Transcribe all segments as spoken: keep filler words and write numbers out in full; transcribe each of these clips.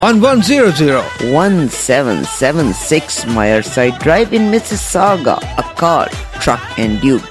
On one hundred. one seven seven six Meyerside Drive in Mississauga, a car, truck and duke.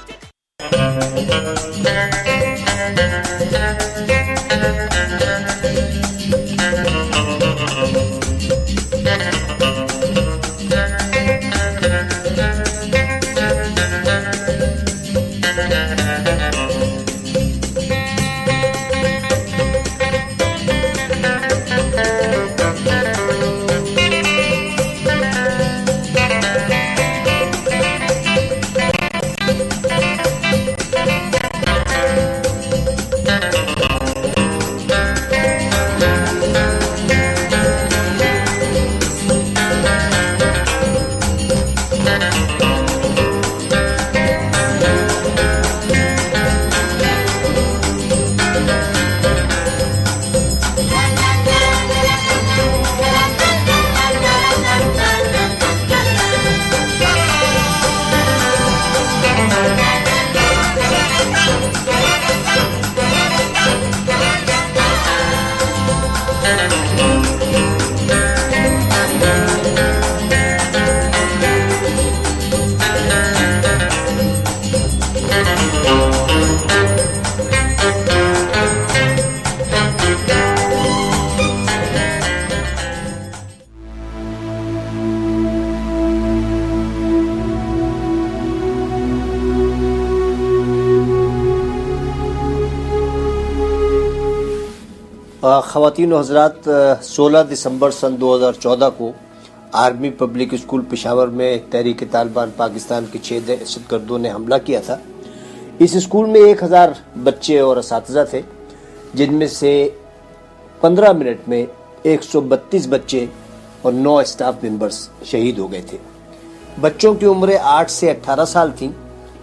ख़वातीन और हज़रात, सोलह दिसंबर सन दो हज़ार चौदह को आर्मी पब्लिक स्कूल पेशावर में तहरीक तालिबान पाकिस्तान के छह दहशतगर्दों ने हमला किया था। इस स्कूल में एक हज़ार बच्चे और असातिज़ा थे, जिनमें से पंद्रह मिनट में एक सौ बत्तीस बच्चे और नौ स्टाफ मेंबर्स शहीद हो गए थे। बच्चों की उम्रें आठ से अठारह साल थीं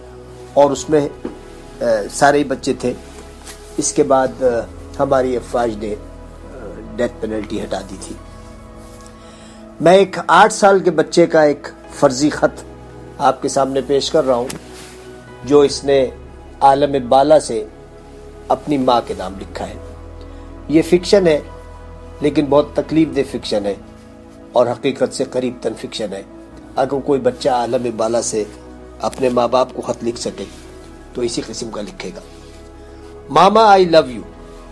और उसमें आ, सारे बच्चे थे। इसके बाद आ, हमारी अफवाज ने डेथ पेनल्टी हटा दी थी। मैं एक आठ साल के बच्चे का एक फर्जी खत आपके सामने पेश कर रहा हूं, जो इसने आलम बाला से अपनी माँ के नाम लिखा है। ये फिक्शन है, लेकिन बहुत तकलीफ दे फिक्शन है और हकीकत से करीब तन फिक्शन है। अगर कोई बच्चा आलम बाला से अपने माँ बाप को खत लिख सके तो इसी किस्म का लिखेगा। मामा, आई लव यू।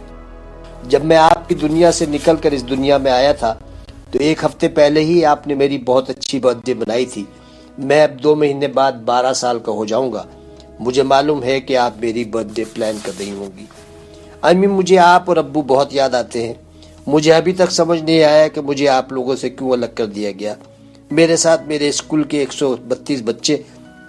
जब मैं आपकी दुनिया से निकलकर इस दुनिया में आया था तो एक हफ्ते पहले ही आपने मेरी बहुत अच्छी बर्थडे बनाई थी। मैं अब दो महीने बाद बारह साल का हो जाऊंगा। मुझे मालूम है कि आप मेरी बर्थडे प्लान कर रही होंगी। अम्मी, मुझे आप और अब्बू बहुत याद आते हैं। मुझे अभी तक समझ नहीं आया कि मुझे आप लोगों से क्यों अलग कर दिया गया। मेरे साथ मेरे स्कूल के एक सौ बत्तीस बच्चे,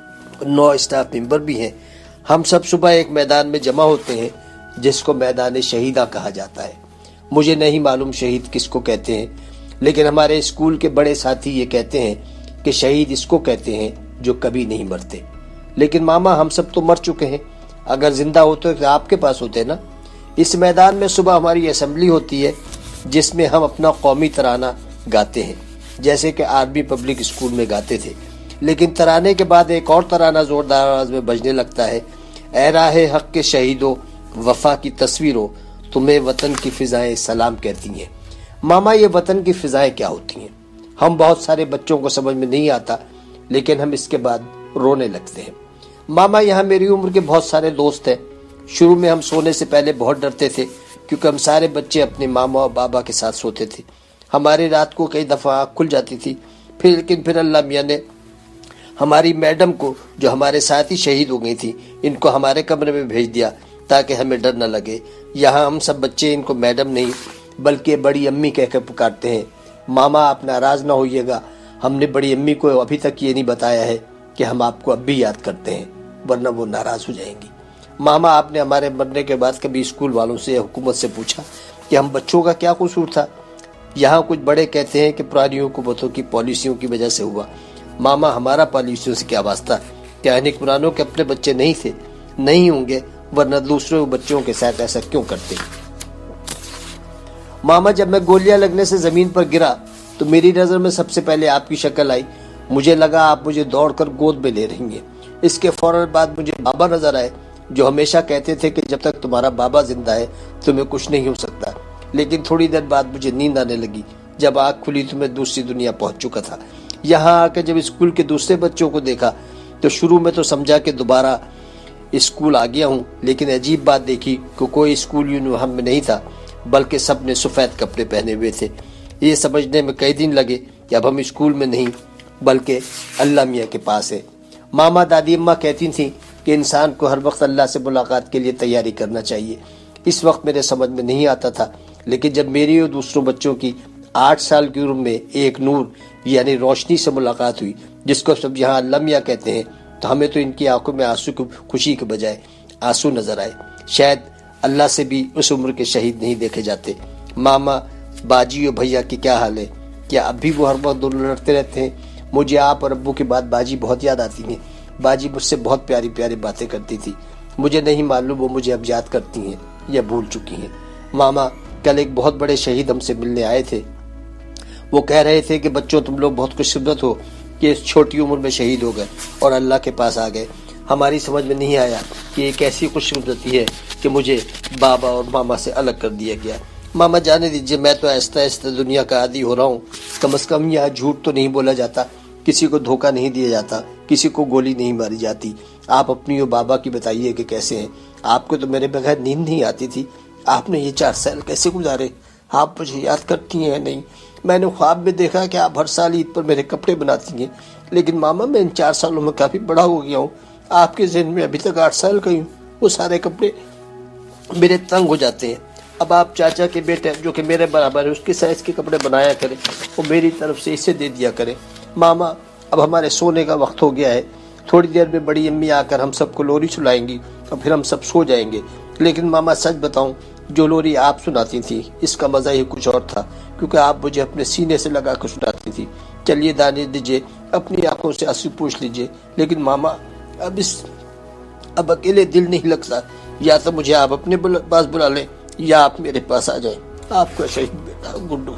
नौ स्टाफ मेंबर भी हैं। हम सब सुबह एक मैदान में जमा होते हैं जिसको मैदान शहीदा कहा जाता है। मुझे नहीं मालूम शहीद किसको कहते हैं, लेकिन हमारे स्कूल के बड़े साथी ये कहते हैं कि शहीद इसको कहते हैं जो कभी नहीं मरते। लेकिन मामा, हम सब तो मर चुके हैं। अगर जिंदा होते तो आपके पास होते ना। इस मैदान में सुबह हमारी असेंबली होती है जिसमें हम अपना कौमी तराना गाते हैं, जैसे कि आर्मी पब्लिक स्कूल में गाते थे। लेकिन तराने के बाद एक और तराना जोरदार आवाज में बजने लगता है, ए राहे हक के शहीदों, वफा की तस्वीरों, तुम्हें वतन की फिजाएं सलाम कहती हैं। मामा, ये वतन की फिजाएं क्या होती हैं? हम बहुत सारे बच्चों को समझ में नहीं आता, लेकिन हम इसके बाद रोने लगते हैं। मामा, यहाँ मेरी उम्र के बहुत सारे दोस्त हैं। शुरू में हम सोने से पहले बहुत डरते थे, क्योंकि हम सारे बच्चे अपने मामा और बाबा के साथ सोते थे। हमारी रात को कई दफा आँख खुल जाती थी। फिर लेकिन फिर अल्लाह मियाँ ने हमारी मैडम को, जो हमारे साथ ही शहीद हो गई थी, इनको हमारे कमरे में भेज दिया ताकि हमें डर न लगे। यहाँ हम सब बच्चे इनको मैडम नहीं बल्कि बड़ी अम्मी कहकर पुकारते हैं। मामा, आप नाराज ना होइएगा, हमने बड़ी अम्मी को अभी तक ये नहीं बताया है कि हम आपको अब भी याद करते हैं, वरना वो नाराज हो जाएंगी। मामा, आपने हमारे मरने के बाद कभी स्कूल वालों से या हुकूमत से पूछा कि हम बच्चों का क्या कसूर था? यहाँ कुछ बड़े कहते हैं कि पुरानी हुकूमतों की पॉलिसियों की वजह से हुआ। मामा, हमारा पॉलिसियों से क्या वास्ता? क्या हुक्मरानों के अपने बच्चे नहीं थे? नहीं होंगे, वरना दूसरे बच्चों के साथ ऐसा क्यों करते? मामा, जब मैं गोलियां लगने से जमीन पर गिरा तो मेरी नजर में सबसे पहले आपकी शक्ल आई। मुझे लगा आप मुझे दौड़कर गोद में ले रही हैं। इसके फौरन बाद मुझे बाबा नजर आए, जो हमेशा कहते थे कि जब तक तुम्हारा बाबा जिंदा है तुम्हें कुछ नहीं हो सकता। लेकिन थोड़ी देर बाद मुझे नींद आने लगी जब आँख खुली तो मैं दूसरी दुनिया पहुंच चुका था। यहाँ आकर जब स्कूल के दूसरे बच्चों को देखा तो शुरू में तो समझा कि दोबारा स्कूल आ गया हूँ, लेकिन अजीब बात देखी कि कोई स्कूल यूनिफॉर्म में नहीं था, बल्कि सब ने सफ़ेद कपड़े पहने हुए थे। ये समझने में कई दिन लगे कि अब हम स्कूल में नहीं बल्कि अल्लाह मियाँ के पास है। मामा दादी अम्मा कहती थी कि इंसान को हर वक्त अल्लाह से मुलाकात के लिए तैयारी करना चाहिए। इस वक्त मेरे समझ में नहीं आता था, लेकिन जब मेरी और दूसरों बच्चों की आठ साल की उम्र में एक नूर यानी रोशनी से मुलाकात हुई, जिसको सब यहाँ अल्लाह मियाँ कहते हैं, तो हमें तो इनकी आंखों में आंसू की खुशी के बजाय आंसू नजर आए। शायद अल्लाह से भी उस उम्र के शहीद नहीं देखे जाते। मामा, बाजी और भैया की क्या हाल है? क्या अब भी वो हर वक्त दोनों लड़ते रहते हैं? मुझे आप और अब्बू के बाद बाजी बहुत याद आती है। बाजी मुझसे बहुत प्यारी प्यारी बातें करती थी। मुझे नहीं मालूम वो मुझे अब याद करती हैं या भूल चुकी हैं। मामा, कल एक बहुत बड़े शहीद हमसे मिलने आए थे। वो कह रहे थे कि बच्चों, तुम लोग बहुत खुशकिस्मत हो कि इस छोटी उम्र में शहीद हो गए और अल्लाह के पास आ गए। हमारी समझ में नहीं आया कि एक ऐसी खुशकिस्मती है कि मुझे बाबा और मामा से अलग कर दिया गया। मामा, जाने दीजिए, मैं तो आहिस्ता आहिस्ता दुनिया का आदी हो रहा हूँ। कम अज कम यहाँ झूठ तो नहीं बोला जाता, किसी को धोखा नहीं दिया जाता, किसी को गोली नहीं मारी जाती। आप अपनी और बाबा की बताइए कि कैसे हैं? आपको तो मेरे बगैर नींद नहीं आती थी। आपने ये चार साल कैसे गुजारे? आप मुझे याद करती हैं नहीं? मैंने ख्वाब में देखा कि आप हर साल ईद पर मेरे कपड़े बनाती हैं, लेकिन मामा मैं इन चार सालों में काफ़ी बड़ा हो गया हूँ। आपके ज़हन में अभी तक आठ साल का ही हूँ। वो सारे कपड़े मेरे तंग हो जाते हैं। अब आप चाचा के बेटे जो कि मेरे बराबर है, उसके साइज़ के कपड़े बनाया करें और मेरी तरफ से इसे दे दिया करें। मामा, अब हमारे सोने का वक्त हो गया है। थोड़ी देर में बड़ी अम्मी आकर हम सबको लोरी सुनाएंगी और फिर हम सब सो जाएंगे। लेकिन मामा, सच बताऊं, जो लोरी आप सुनाती थी इसका मज़ा ही कुछ और था, क्योंकि आप मुझे अपने सीने से लगा कर सुनाती थी। चलिए दाने दीजिए, अपनी आंखों से आंसू पूछ लीजिए। लेकिन मामा, अब इस अब अकेले दिल नहीं लगता। या तो मुझे आप अपने पास बुला लें या आप मेरे पास आ जाएं। आपका शहीद बेटा गुड्डू।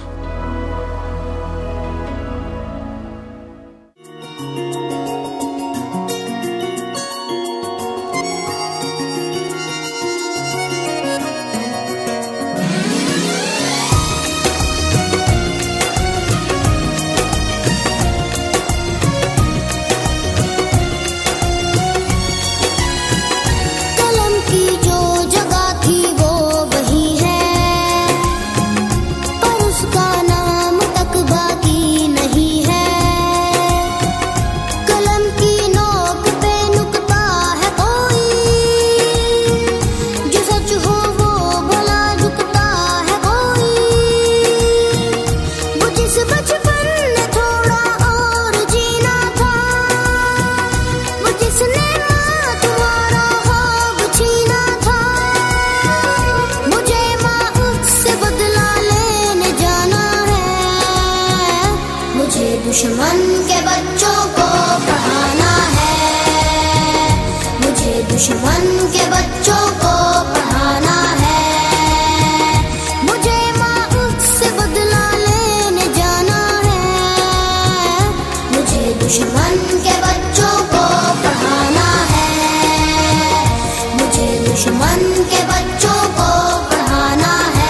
दुश्मन के बच्चों को पढ़ाना है, मुझे दुश्मन के बच्चों को पढ़ाना है, मुझे माँ उससे बदला लेने जाना है, मुझे दुश्मन के बच्चों को पढ़ाना है, मुझे दुश्मन के बच्चों को पढ़ाना है।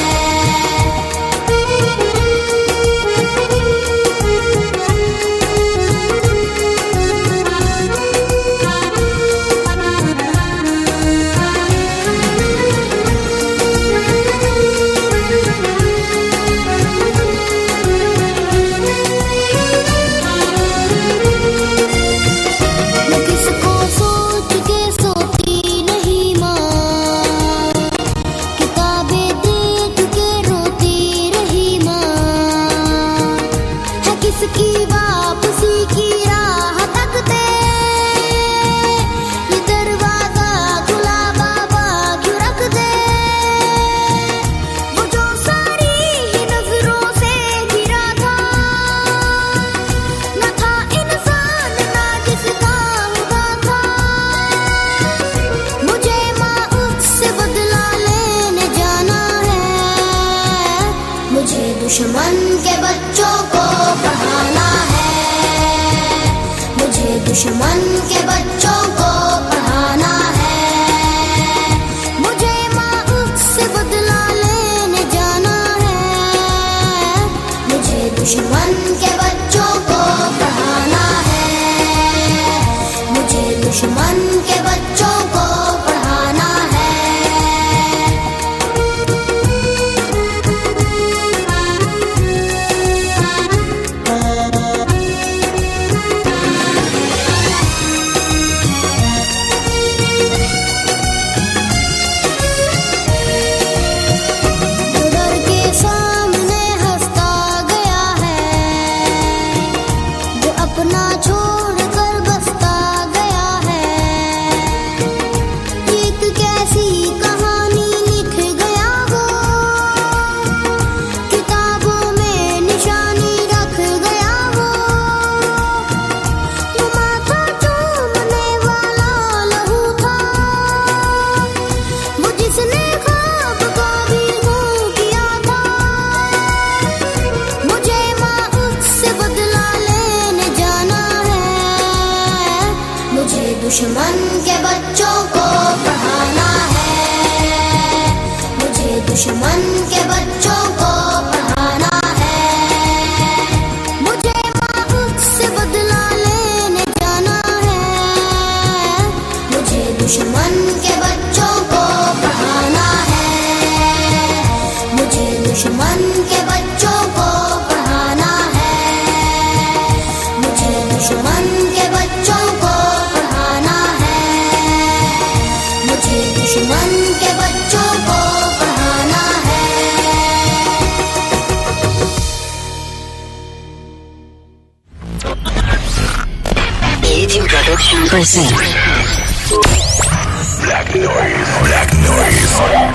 की वापसी की राह तकते ये दरवाजा खुला बाबा क्यों रख दे, वो जो सारी ही नजरों से गिरा था, न था इंसान ना जिसका हुआ था, मुझे माँ उससे बदला लेने जाना है, मुझे दुश्मन के बच्चों को पढ़ाना है, मुझे दुश्मन के बच्चों को पढ़ाना है, मुझे माँ उससे बदला लेने जाना है, दुश्मन के बच्चों को पढ़ाना है, मुझे दुश्मन के बच्चों को पढ़ाना है। डर के सामने हंसता गया है, जो अपना छोड़ कर बसता गया है। एक कैसी कहानी लिख गया वो, किताबों में निशानी रख गया वो। वो माथा चूमने वाला लहू था, वो जिसने ख्वाब को भी गूं किया था। मुझे माँ उससे बदला लेने जाना है, मुझे दुश्मन के बच्चों को पढ़ाना है, मुझे दुश्मन के बच्चों को पढ़ाना है। मुझे माँ उससे बदला लेने जाना है, मुझे दुश्मन के बच्चों को पढ़ाना है, मुझे दुश्मन के बच्चों को पढ़ाना है, मुझे दुश्मन के बच्चों को पढ़ाना है, मुझे दुश्मन के बच्चों को पढ़ाना है। eighteen Production presents Black noise. Black noise.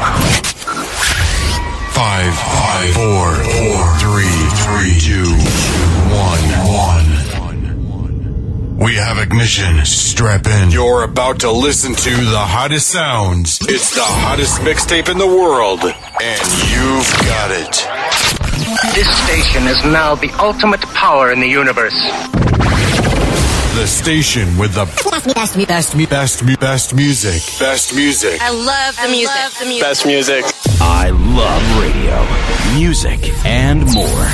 Five, five, four, four, three, three, two, one, one. We have ignition. Strap in. You're about to listen to the hottest sounds. It's the hottest mixtape in the world, and you've got it. This station is now the ultimate power in the universe. The station with the best, best, best, best, best music. Best music. I love the music. Best music. I love radio, music, and more.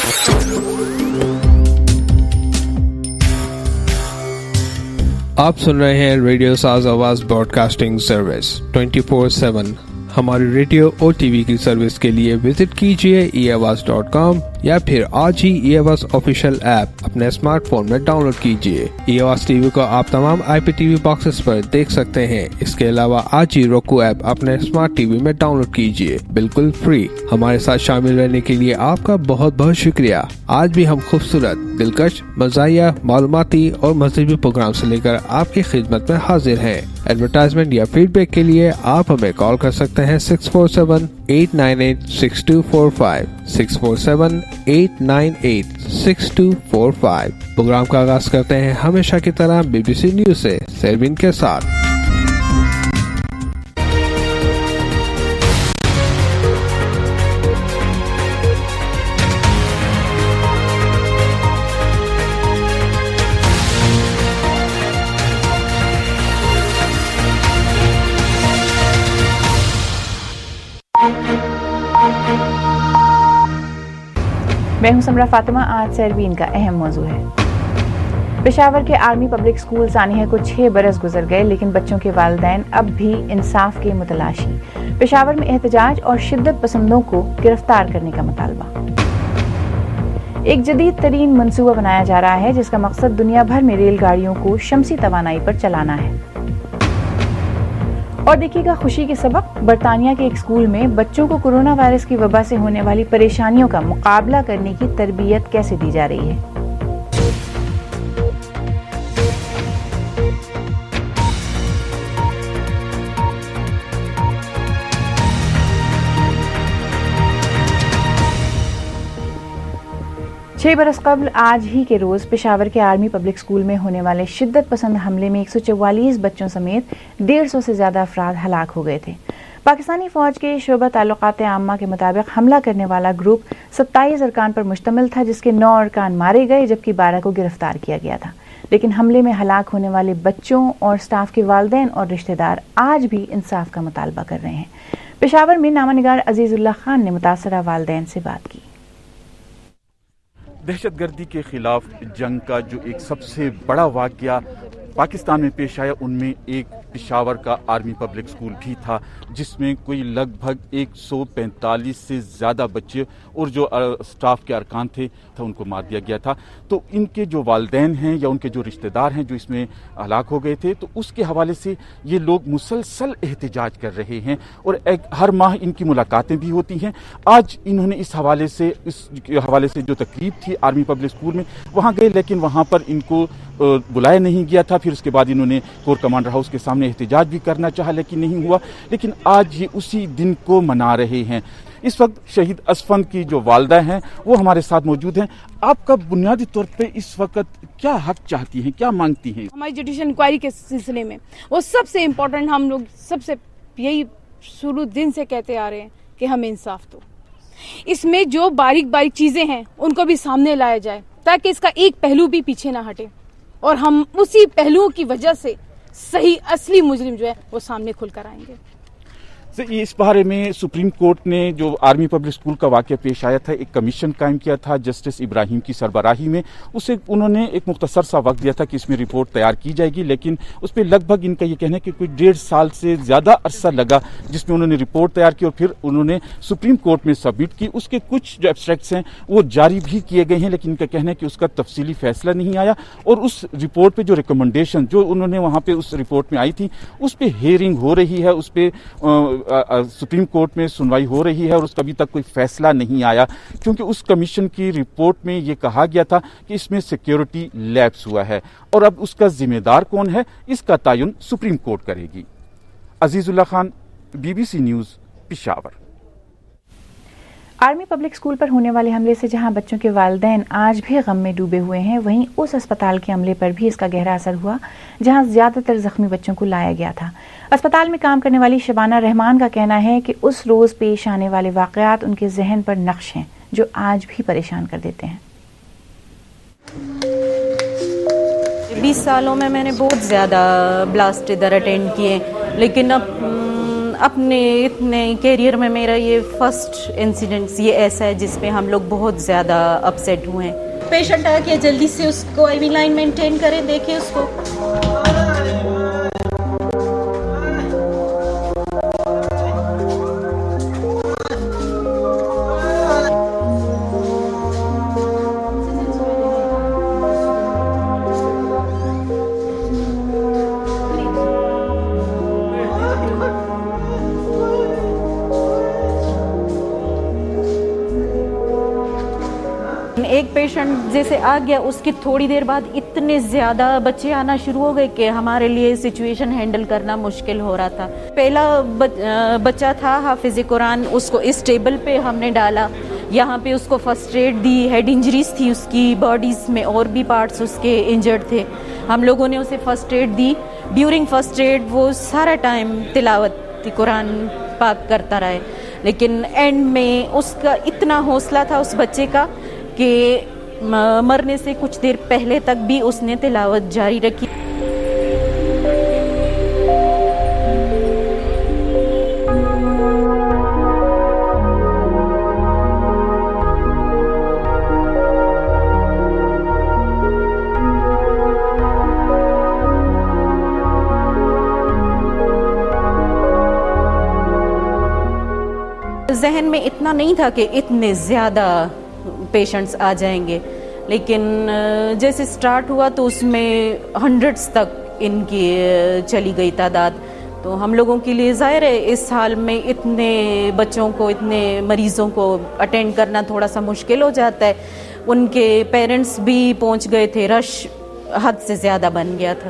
आप सुन रहे हैं radio Saaz Awaz broadcasting service twenty four seven. हमारी radio और TV की service के लिए visit कीजिए ई आवाज डॉट कॉम या फिर आज ही ई आवाज ऑफिशियल ऐप अपने स्मार्टफोन में डाउनलोड कीजिए। ई आवाज टीवी को आप तमाम आईपीटीवी बॉक्सेस पर देख सकते हैं। इसके अलावा आज ही roku ऐप अपने स्मार्ट टीवी में डाउनलोड कीजिए, बिल्कुल फ्री। हमारे साथ शामिल रहने के लिए आपका बहुत बहुत शुक्रिया। आज भी हम खूबसूरत, दिलकश, मज़ाहिया, मालूमाती और मज़हबी प्रोग्राम से लेकर आपकी खिदमत में हाजिर हैं। एडवर्टाइजमेंट या फीडबैक के लिए आप हमें कॉल कर सकते हैं six four seven eight nine eight six two four five six four seven eight nine eight six two four five. Programme का आगाज करते हैं हमेशा की तरह बीबीसी न्यूज से सरवीन के साथ। मैं हूं समरा फातिमा। आज सरवीन का अहम मौजू है। पेशावर के आर्मी पब्लिक स्कूल सानिया को छह बरस गुजर गए, लेकिन बच्चों के वालिदैन अब भी इंसाफ के मुतलाशी। पेशावर में एहतजाज और शिद्दत पसंदों को गिरफ्तार करने का मुतालबा। एक जदीद तरीन मंसूबा बनाया जा रहा है जिसका मकसद दुनिया भर में रेलगाड़ियों को शमसी तवानाई पर चलाना है। और देखिएगा खुशी के सबक, बरतानिया के एक स्कूल में बच्चों को कोरोना वायरस की वबा से होने वाली परेशानियों का मुकाबला करने की तरबियत कैसे दी जा रही है। छह बरस कबल आज ही के रोज पेशावर के आर्मी पब्लिक स्कूल में होने वाले शिद्दत पसंद हमले में एक सौ चौवालीस बच्चों समेत डेढ़ सौ से ज्यादा अफराद हलाक हो गए थे। पाकिस्तानी फौज के शोबा ताल्लुकात आम्मा के मुताबिक हमला करने वाला ग्रुप सत्ताईस अरकान पर मुश्तमिल था, जिसके नौ अरकान मारे गए जबकि बारह को गिरफ्तार किया गया था। लेकिन हमले में हलाक होने वाले बच्चों और स्टाफ के वालिदैन और रिश्तेदार आज भी इंसाफ का मुतालबा कर रहे हैं। पेशावर में नामानिगार अजीजुल्लाह खान ने मुतासरा वालिदैन से बात की। दहशतगर्दी के खिलाफ जंग का जो एक सबसे बड़ा वाक़या पाकिस्तान में पेश आया, उनमें एक पेशावर का आर्मी पब्लिक स्कूल भी था, जिसमें कोई लगभग एक सौ पैंतालीस से ज़्यादा बच्चे और जो स्टाफ के अरकान थे था उनको मार दिया गया था। तो इनके जो वालिदैन हैं या उनके जो रिश्तेदार हैं जो इसमें हलाक हो गए थे, तो उसके हवाले से ये लोग मुसलसल एहतजाज कर रहे हैं और एक हर माह इनकी मुलाकातें भी होती हैं। आज इन्होंने इस हवाले से इस हवाले से जो तकरीब थी आर्मी पब्लिक स्कूल में वहाँ गए, लेकिन वहाँ पर इनको बुलाया नहीं गया था। फिर उसके बाद इन्होंने कोर कमांडर हाउस के सामने एहतजाज भी करना चाहा, लेकिन नहीं हुआ। लेकिन आज ये उसी दिन को मना रहे हैं। इस वक्त शहीद असफंद की जो वालदा हैं वो हमारे साथ मौजूद हैं। आपका बुनियादी तौर पे इस वक्त क्या हक चाहती हैं, क्या मांगती हैं? हमारी जुडिशियल इंक्वायरी के सिलसिले में वो सबसे इम्पोर्टेंट, हम लोग सबसे यही शुरू दिन से कहते आ रहे हैं कि हमें इंसाफ दो। इसमें जो बारीक बारीक चीजें हैं उनको भी सामने लाया जाए ताकि इसका एक पहलू भी पीछे ना हटे और हम उसी पहलुओं की वजह से सही असली मुजरिम जो है वो सामने खुलकर आएंगे। इस बारे में सुप्रीम कोर्ट ने जो आर्मी पब्लिक स्कूल का वाकया पेश आया था, एक कमीशन कायम किया था जस्टिस इब्राहिम की सरबराही में। उसे उन्होंने एक मुख्तसर सा वक्त दिया था कि इसमें रिपोर्ट तैयार की जाएगी, लेकिन उस पर लगभग इनका ये कहना है कि कोई डेढ़ साल से ज्यादा अरसा लगा जिसमें उन्होंने रिपोर्ट तैयार की और फिर उन्होंने सुप्रीम कोर्ट में सबमिट की। उसके कुछ जो एब्स्ट्रैक्ट्स हैं वो जारी भी किए गए हैं, लेकिन इनका कहना है कि उसका तफसीली फैसला नहीं आया और उस रिपोर्ट पे जो रिकमेंडेशन जो उन्होंने वहां पे उस रिपोर्ट में आई थी उस पर हियरिंग हो रही है, उस पर सुप्रीम कोर्ट में सुनवाई हो रही है और उसका अभी तक कोई फैसला नहीं आया, क्योंकि उस कमीशन की रिपोर्ट में ये कहा गया था कि इसमें सिक्योरिटी लैप्स हुआ है और अब उसका जिम्मेदार कौन है इसका तयन सुप्रीम कोर्ट करेगी। Azizullah Khan, BBC News, Peshawar. Army Public School पर होने वाले हमले से जहां बच्चों के वालिदैन आज भी गम में डूबे हुए हैं, वहीं उस अस्पताल के हमले पर भी इसका गहरा असर हुआ जहां ज्यादातर जख्मी बच्चों को लाया गया था। अस्पताल में काम करने वाली शबाना रहमान का कहना है कि उस रोज पेश आने वाले वाकयात उनके जहन पर नक्श हैं जो आज भी परेशान कर देते हैं। बीस सालों में मैंने बहुत ज्यादा ब्लास्ट इधर अटेंड किए, लेकिन अब अपने इतने कैरियर में मेरा ये फर्स्ट इंसिडेंट ये ऐसा है जिसपे हम लोग बहुत ज़्यादा अपसेट हुए हैं। पेशेंट आके जल्दी से उसको आईवी लाइन मेंटेन करें, देखिए उसको। एक पेशेंट जैसे आ गया, उसकी थोड़ी देर बाद इतने ज्यादा बच्चे आना शुरू हो गए कि हमारे लिए सिचुएशन हैंडल करना मुश्किल हो रहा था। पहला बच्चा था हाफिज कुरान, उसको इस टेबल पे हमने डाला, यहाँ पे उसको फर्स्ट एड दी। हेड इंजरीज थी उसकी, बॉडीज में और भी पार्ट्स उसके इंजर्ड थे। हम लोगों ने उसे फर्स्ट एड दी। ड्यूरिंग फर्स्ट एड वो सारा टाइम तिलावत कुरान पाक करता रहे, लेकिन एंड में उसका इतना हौसला था उस बच्चे का कि मरने से कुछ देर पहले तक भी उसने तिलावत जारी रखी। जहन में इतना नहीं था कि इतने ज्यादा पेशेंट्स आ जाएंगे, लेकिन जैसे स्टार्ट हुआ तो उसमें हंड्रेड्स तक इनकी चली गई तादाद। तो हम लोगों के लिए जाहिर है इस हाल में इतने बच्चों को, इतने मरीजों को अटेंड करना थोड़ा सा मुश्किल हो जाता है। उनके पेरेंट्स भी पहुंच गए थे, रश हद से ज्यादा बन गया था।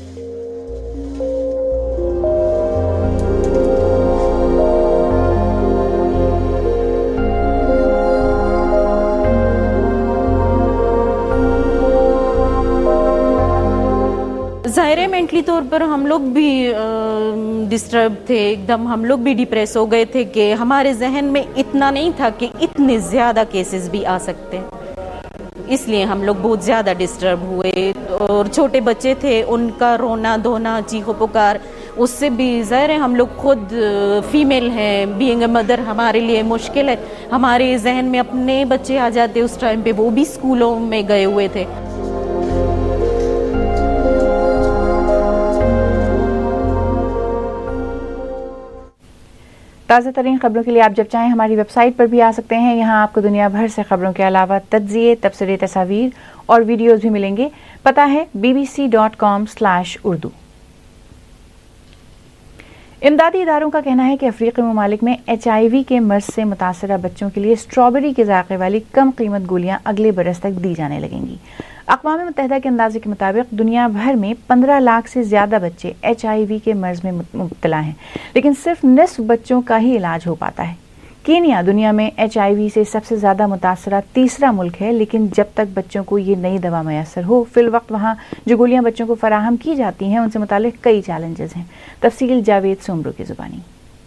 जाहिर है मेंटली तौर पर हम लोग भी डिस्टर्ब थे, एकदम हम लोग भी डिप्रेस हो गए थे कि हमारे जहन में इतना नहीं था कि इतने ज़्यादा केसेस भी आ सकते हैं। इसलिए हम लोग बहुत ज़्यादा डिस्टर्ब हुए। और छोटे बच्चे थे, उनका रोना धोना, चीखो पुकार, उससे भी ज़ाहिर है हम लोग खुद फीमेल हैं, बीइंग अ मदर हमारे लिए मुश्किल है। हमारे जहन में अपने बच्चे आ जाते उस टाइम पे, वो भी स्कूलों में गए हुए थे। ताज़ा तरीन खबरों के लिए आप जब चाहें हमारी वेबसाइट पर भी आ सकते हैं। यहाँ आपको दुनिया भर से खबरों के अलावा तज्ज़िये, तबसरे, तस्वीर और वीडियोज़ भी मिलेंगे। पता है B B C dot com slash Urdu. इमदादी इदारों का कहना है कि अफ्रीकी ममालिक में एच आई वी के मर्ज से मुतासरा बच्चों के लिए स्ट्रॉबेरी के जायके वाली कम कीमत गोलियां अगले बरस तक दी जाने लगेंगी। अक़वाम मुत्तहिदा के अंदाजे के मुताबिक दुनिया भर में पंद्रह लाख से ज्यादा बच्चे एच आई वी के मर्ज में मुब्तला हैं, लेकिन सिर्फ निस्फ बच्चों का ही इलाज हो पाता है। कीनिया दुनिया में एच आई वी से सबसे ज्यादा मुतासरा तीसरा मुल्क है, लेकिन जब तक बच्चों को ये नई दवा मैसर हो, फिल वक्त वहाँ जो गोलियां बच्चों को फराहम की जाती हैं उनसे मुतालिक कई चैलेंजेस हैं। तफसील जावेद सोमरू की जुबानी।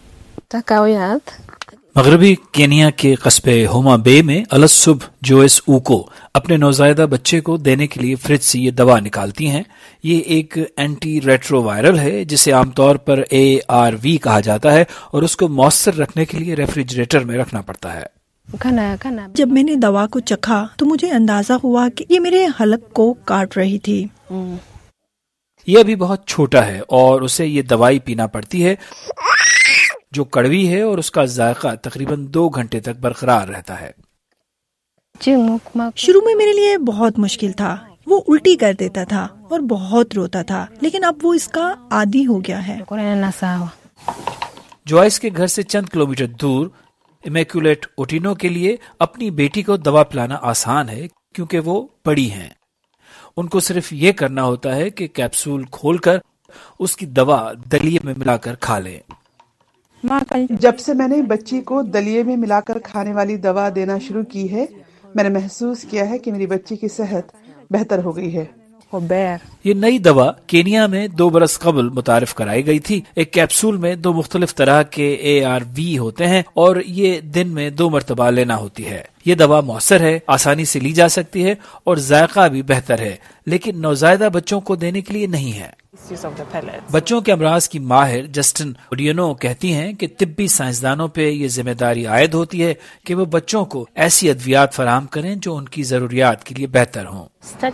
मगरबी केनिया के कस्बे होमा बे में अलसुब जोएस ऊको अपने नौजायदा बच्चे को देने के लिए फ्रिज से ये दवा निकालती हैं। ये एक एंटी रेट्रोवायरल है जिसे आमतौर पर ए आर वी कहा जाता है और उसको मौसर रखने के लिए रेफ्रिजरेटर में रखना पड़ता है। जब मैंने दवा को चखा तो मुझे अंदाजा हुआ कि ये मेरे हलक को काट रही थी। ये अभी बहुत छोटा है और उसे ये दवाई पीना पड़ती है जो कड़वी है और उसका जायका तकरीबन दो घंटे तक बरकरार रहता है। शुरू में मेरे लिए बहुत मुश्किल था, वो उल्टी कर देता था और बहुत रोता था, लेकिन अब वो इसका आदी हो गया है। जॉयस के घर से चंद किलोमीटर दूर इमैक्युलेट ओटिनो के लिए अपनी बेटी को दवा पिलाना आसान है क्योंकि वो बड़ी हैं। उनको सिर्फ ये करना होता है कि कैप्सूल खोलकर उसकी दवा दलिए में मिलाकर खा लें। जब से मैंने बच्ची को दलिए में मिलाकर खाने वाली दवा देना शुरू की है, मैंने महसूस किया है कि मेरी बच्ची की सेहत बेहतर हो गई है। ये नई दवा केनिया में दो बरस कबल मुतारिफ कराई गई थी। एक कैप्सूल में दो मुख्तलिफ तरह के ए आर वी होते हैं और ये दिन में दो मरतबा लेना होती है। ये दवा मौसर है, आसानी से ली जा सकती है और जायका भी बेहतर है, लेकिन नौजायदा बच्चों को देने के लिए नहीं है। बच्चों के अमराज की माहिर जस्टिन ओडियनो कहती हैं कि तिब्बी साइंसदानों पे ये जिम्मेदारी आयद होती है कि वो बच्चों को ऐसी अद्वियात फराहम करें जो उनकी जरूरियात के लिए बेहतर हों।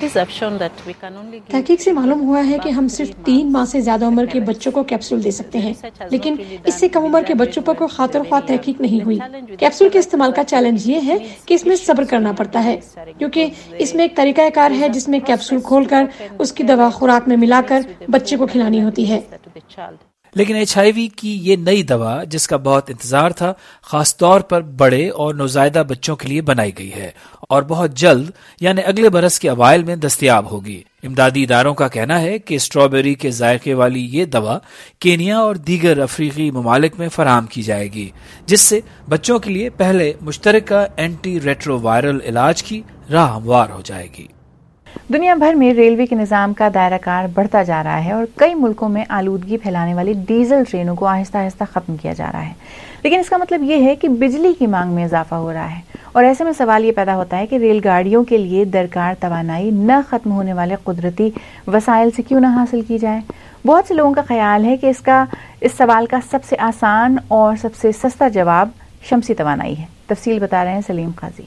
तहकीक से मालूम हुआ है कि हम सिर्फ तीन माह से ज्यादा उम्र के बच्चों को कैप्सूल दे सकते हैं, लेकिन इससे कम उम्र के बच्चों पर कोई खातिर ख्वाह तहकीक नहीं हुई। कैप्सूल के इस्तेमाल का चैलेंज ये है कि इसमें सब्र करना पड़ता है, क्योंकि इसमें एक तरीकाकार है जिसमें कैप्सूल खोलकर उसकी दवा खुराक में मिलाकर बच्चे को खिलानी होती है। लेकिन एच आई वी की ये नई दवा जिसका बहुत इंतजार था, खास तौर पर बड़े और नौजायदा बच्चों के लिए बनाई गई है और बहुत जल्द यानी अगले बरस के अवाइल में दस्तयाब होगी। इमदादी इदारों का कहना है कि स्ट्रॉबेरी के जायके वाली ये दवा केनिया और दीगर अफ्रीकी ममालिक में फराहम की जाएगी, जिससे बच्चों के लिए पहले मुश्तरका एंटी रेट्रोवायरल इलाज की राह हमवार हो जाएगी। दुनिया भर में रेलवे के निज़ाम का दायराकार बढ़ता जा रहा है और कई मुल्कों में आलूदगी फैलाने वाली डीजल ट्रेनों को आहिस्ता आहिस्ता खत्म किया जा रहा है, लेकिन इसका मतलब ये है कि बिजली की मांग में इजाफा हो रहा है और ऐसे में सवाल ये पैदा होता है कि रेलगाड़ियों के लिए दरकार तवानाई न खत्म होने वाले कुदरती वसाइल से क्यों न हासिल की जाए। बहुत से लोगों का ख्याल है कि इसका इस सवाल का सबसे आसान और सबसे सस्ता जवाब शमसी तवानाई है। तफसील बता रहे हैं सलीम काजी।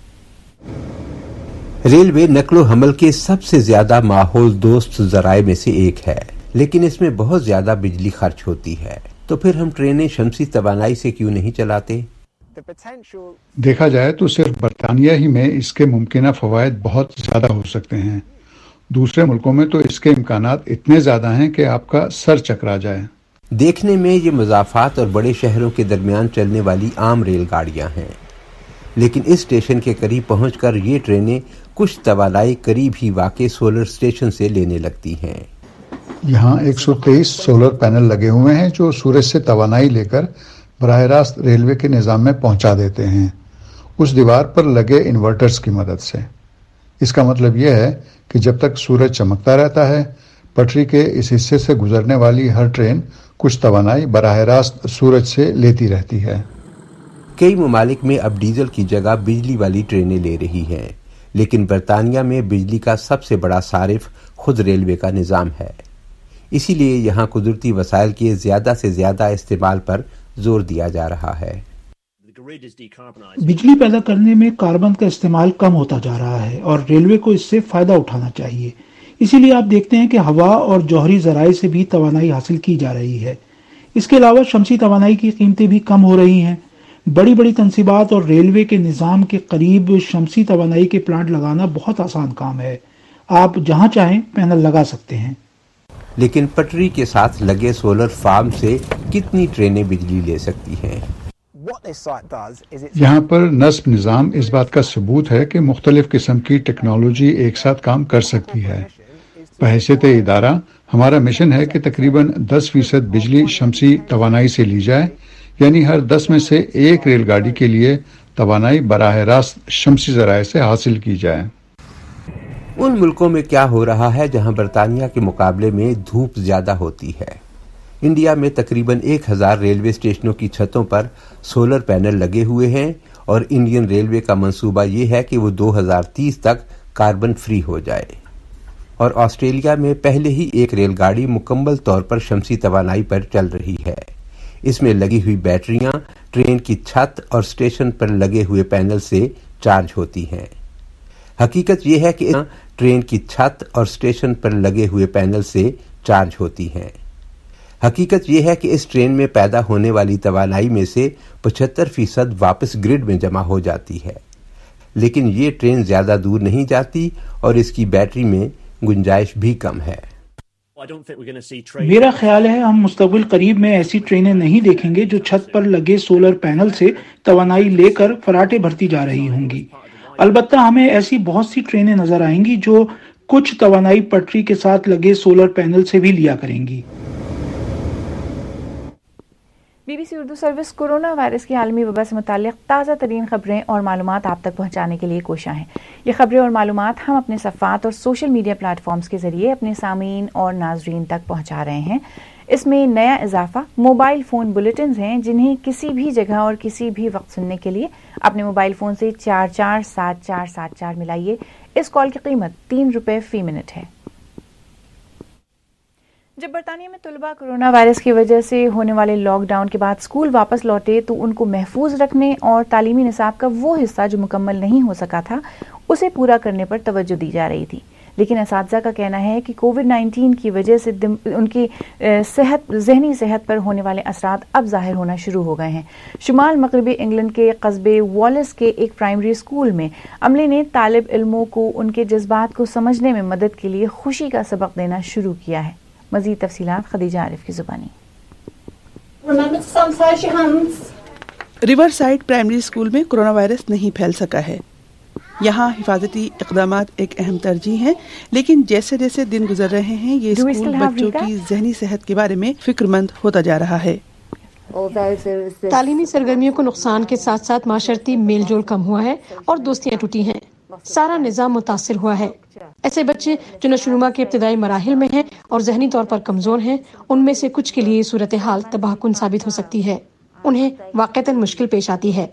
रेलवे नकलो हमल के सबसे ज्यादा माहौल दोस्त जराए में से एक है, लेकिन इसमें बहुत ज्यादा बिजली खर्च होती है, तो फिर हम ट्रेनें शमसी तवानाई से क्यों नहीं चलाते? देखा जाए तो सिर्फ बरतानिया ही में इसके मुमकिन फवायद बहुत ज्यादा हो सकते हैं। दूसरे मुल्कों में तो इसके इम्कानात इतने ज्यादा हैं कि आपका सर चकरा जाए। देखने में ये मज़ाफ़ात और बड़े शहरों के दरमियान चलने वाली आम रेलगाड़ियां हैं, लेकिन इस स्टेशन के करीब पहुंचकर ये ट्रेनें कुछ तवानाई करीब ही वाक़े सोलर स्टेशन से लेने लगती हैं। यहाँ एक सौ तेईस सोलर पैनल लगे हुए हैं जो सूरज से तवानाई लेकर बराह रास्त रेलवे के निज़ाम में पहुंचा देते हैं, उस दीवार पर लगे इन्वर्टर्स की मदद से। इसका मतलब यह है कि जब तक सूरज चमकता रहता है, पटरी के इस हिस्से से गुजरने वाली हर ट्रेन कुछ तवानाई बराह रास्त सूरज से लेती रहती है। कई ममालिक में अब डीजल की जगह बिजली वाली ट्रेनें ले रही हैं, लेकिन बरतानिया में बिजली का सबसे बड़ा सारिफ खुद रेलवे का निज़ाम है। इसीलिए यहाँ कुदरती वसाइल के ज्यादा से ज्यादा इस्तेमाल पर जोर दिया जा रहा है। बिजली पैदा करने में कार्बन का इस्तेमाल कम होता जा रहा है और रेलवे को इससे फायदा उठाना चाहिए। इसीलिए आप देखते हैं कि हवा और जौहरी जराए से भी तवानाई हासिल की जा रही है। इसके अलावा शमसी तवानाई की कीमतें भी कम हो रही हैं। बड़ी बड़ी तंसीबात और रेलवे के निज़ाम के करीब शमसी तवानाई के प्लांट लगाना बहुत आसान काम है। आप जहां चाहें पैनल लगा सकते हैं। लेकिन पटरी के साथ लगे सोलर फार्म से कितनी ट्रेनें बिजली ले सकती हैं? यहाँ पर नस्ब निज़ाम इस बात का सबूत है कि मुख्तलिफ किस्म की टेक्नोलॉजी एक साथ काम कर सकती है। बहैसियत इदारा हमारा मिशन है कि तकरीबन दस फीसद बिजली शमसी तवानाई से ली जाए, यानी हर दस में से एक रेलगाड़ी के लिए तवानाई बराह रास्त शमसी जराए से हासिल की जाए। उन मुल्कों में क्या हो रहा है जहां बरतानिया के मुकाबले में धूप ज्यादा होती है? इंडिया में तकरीबन एक हजार रेलवे स्टेशनों की छतों पर सोलर पैनल लगे हुए हैं और इंडियन रेलवे का मंसूबा ये है कि वो दो हज़ार तीस तक कार्बन फ्री हो जाए। और ऑस्ट्रेलिया में पहले ही एक रेलगाड़ी मुकम्मल तौर पर शमसी तवानाई पर चल रही है। इसमें लगी हुई बैटरियां ट्रेन की छत और स्टेशन पर लगे हुए पैनल से चार्ज होती हैं। हकीकत यह है कि ट्रेन की छत और स्टेशन पर लगे हुए पैनल से चार्ज होती हैं। हकीकत यह है कि इस ट्रेन में पैदा होने वाली तवानाई में से पचहत्तर फीसद वापस ग्रिड में जमा हो जाती है। लेकिन ये ट्रेन ज्यादा दूर नहीं जाती और इसकी बैटरी में गुंजाइश भी कम है। मेरा ख्याल है हम मुस्तकबिल करीब में ऐसी ट्रेनें नहीं देखेंगे जो छत पर लगे सोलर पैनल से तवानाई लेकर फराटे भरती जा रही होंगी। अलबत्ता हमें ऐसी बहुत सी ट्रेनें नजर आएंगी जो कुछ तवानाई पटरी के साथ लगे सोलर पैनल से भी लिया करेंगी। BBC Urdu service corona virus की आलमी वबा से मुताल्लिक ताज़ा तरीन खबरें और मालूमात आप तक पहुँचाने के लिए कोशिश हैं। ये खबरें और मालूमात हम अपने सफ़ात और सोशल मीडिया प्लेटफॉर्म्स के ज़रिए अपने सामीन और नाजरीन तक पहुँचा रहे हैं। इसमें नया इजाफा मोबाइल फ़ोन बुलेटिन हैं जिन्हें किसी भी जगह और किसी भी वक्त सुनने के लिए अपने मोबाइल फ़ोन से चार चार सात चार सात चार मिलाइए। इस कॉल की कीमत तीन रुपये फी मिनट है। जब बरतानिया में तुलबा कोरोना वायरस की वजह से होने वाले लॉकडाउन के बाद स्कूल वापस लौटे तो उनको महफूज रखने और तालीमी निसाब का वो हिस्सा जो मुकम्मल नहीं हो सका था उसे पूरा करने पर तवज्जो दी जा रही थी। लेकिन असातिज़ा का कहना है कि कोविड नाइन्टीन की वजह से उनकी सेहत जहनी सेहत पर होने वाले असरात अब जाहिर होना शुरू हो गए हैं। शुमाल मगरबी इंग्लैंड के कस्बे वॉलिस के एक प्राइमरी स्कूल में अमले ने तालिब इल्मों को उनके जज्बात को समझने में मदद के लिए खुशी का सबक देना शुरू किया है। मज़ीद तफसीलात खदीजा आरिफ की जुबानी। रिवर साइड प्राइमरी स्कूल में कोरोना वायरस नहीं फैल सका है। यहाँ हिफाजती इक़दामात एक अहम तरजीह है, लेकिन जैसे जैसे दिन गुजर रहे हैं ये स्कूल बच्चों की जहनी सेहत के बारे में फिक्रमंद होता जा रहा है। तालीमी सरगर्मियों को नुकसान के साथ साथ माशरती मेल जोल कम हुआ है और दोस्तियाँ टूटी हैं। सारा निज़ाम मुतासिर हुआ है। ऐसे बच्चे जो नशोनुमा के इब्तिदाई मराहिल में हैं और जहनी तौर पर कमजोर हैं, उनमें से कुछ के लिए सूरत हाल तबाहकुन साबित हो सकती है। उन्हें वाक़तन मुश्किल पेश आती है।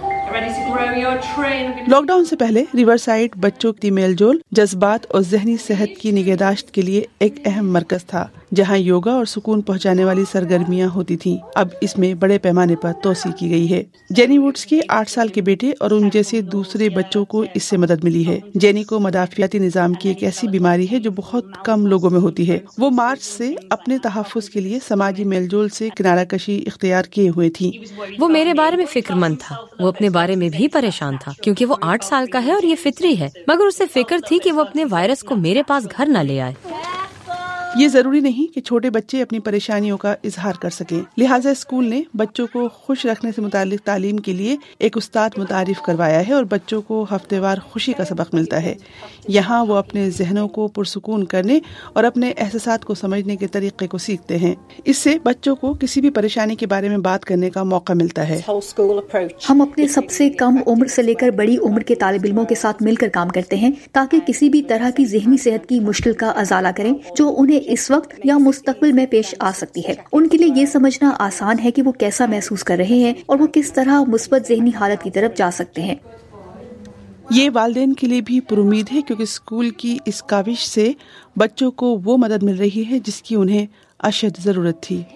लॉकडाउन से पहले रिवर साइड बच्चों की मेलजोल, जज्बात और जहनी सेहत की निगहदाश्त के लिए एक अहम मरकज था जहां योगा और सुकून पहुंचाने वाली सरगर्मियां होती थीं। अब इसमें बड़े पैमाने पर तोसी की गई है। जेनी वुड्स के आठ साल के बेटे और उन जैसे दूसरे बच्चों को इससे मदद मिली है। जेनी को मदाफियाती निजाम की एक ऐसी बीमारी है जो बहुत कम लोगों में होती है। वो मार्च से अपने तहफ़्फ़ुज़ के लिए समाजी मेलजोल से किनारा कशी इख्तियार किए हुए थी। वो मेरे बारे में फिक्रमंद था, वो अपने बारे में भी परेशान था क्योंकि वो आठ साल का है और ये फितरी है, मगर उसे फिक्र थी कि वो अपने वायरस को मेरे पास घर न ले आए। ये जरूरी नहीं कि छोटे बच्चे अपनी परेशानियों का इजहार कर सकें, लिहाजा स्कूल ने बच्चों को खुश रखने से मुतालिक तालीम के लिए एक उस्ताद मुतारिफ करवाया है और बच्चों को हफ्तेवार खुशी का सबक मिलता है। यहाँ वो अपने जहनों को पुरसुकून करने और अपने एहसासात को समझने के तरीके को सीखते हैं। इससे बच्चों को किसी भी परेशानी के बारे में बात करने का मौका मिलता है। हम अपने सबसे कम उम्र से लेकर बड़ी उम्र के तालिब इल्मों के साथ मिलकर काम करते हैं ताकि किसी भी तरह की ज़हनी सेहत की मुश्किल का अजाला करें जो उन्हें इस वक्त या मुस्तकबिल में पेश आ सकती है। उनके लिए ये समझना आसान है कि वो कैसा महसूस कर रहे हैं और वो किस तरह मुस्बत ज़हनी हालत की तरफ जा सकते हैं। ये वालिदैन के लिए भी पुरुमीद है क्योंकि स्कूल की इस काविश से बच्चों को वो मदद मिल रही है जिसकी उन्हें अशद जरूरत थी।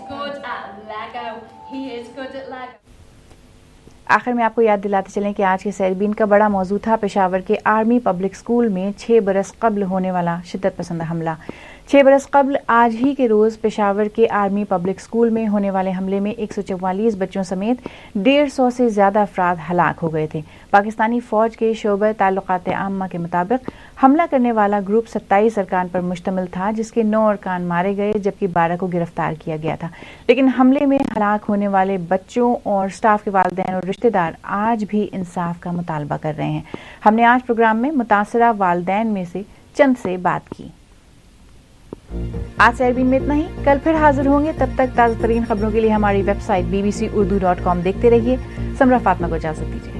आखिर में आपको याद दिलाते चलें कि आज के सैरबीन का बड़ा मौजू था पेशावर के आर्मी पब्लिक स्कूल में छः बरस कबल होने वाला शिद्दत पसंद हमला। छः बरस कबल आज ही के रोज़ पेशावर के आर्मी पब्लिक स्कूल में होने वाले हमले में एक सौ चौवालीस बच्चों समेत डेढ़ सौ से ज़्यादा अफराद हलाक हो गए थे। पाकिस्तानी फ़ौज के शोबे ताल्लुकात आम्मा के मुताबिक हमला करने वाला ग्रुप सत्ताईस अरकान पर मुश्तमिल था, जिसके नौ अरकान मारे गए जबकि बारह को गिरफ्तार किया गया था। लेकिन हमले में हलाक होने वाले बच्चों और स्टाफ के वालिदैन और रिश्तेदार आज भी इंसाफ का मुतालबा कर रहे हैं। हमने आज प्रोग्राम में मुतासरा वालिदैन में से चंद से बात की। आज सैरबीन में इतना ही, कल फिर हाजिर होंगे। तब तक ताज़ा तरीन खबरों के लिए हमारी website B B C Urdu dot com देखते रहिए। समरा फातिमा को इजाजत दीजिए।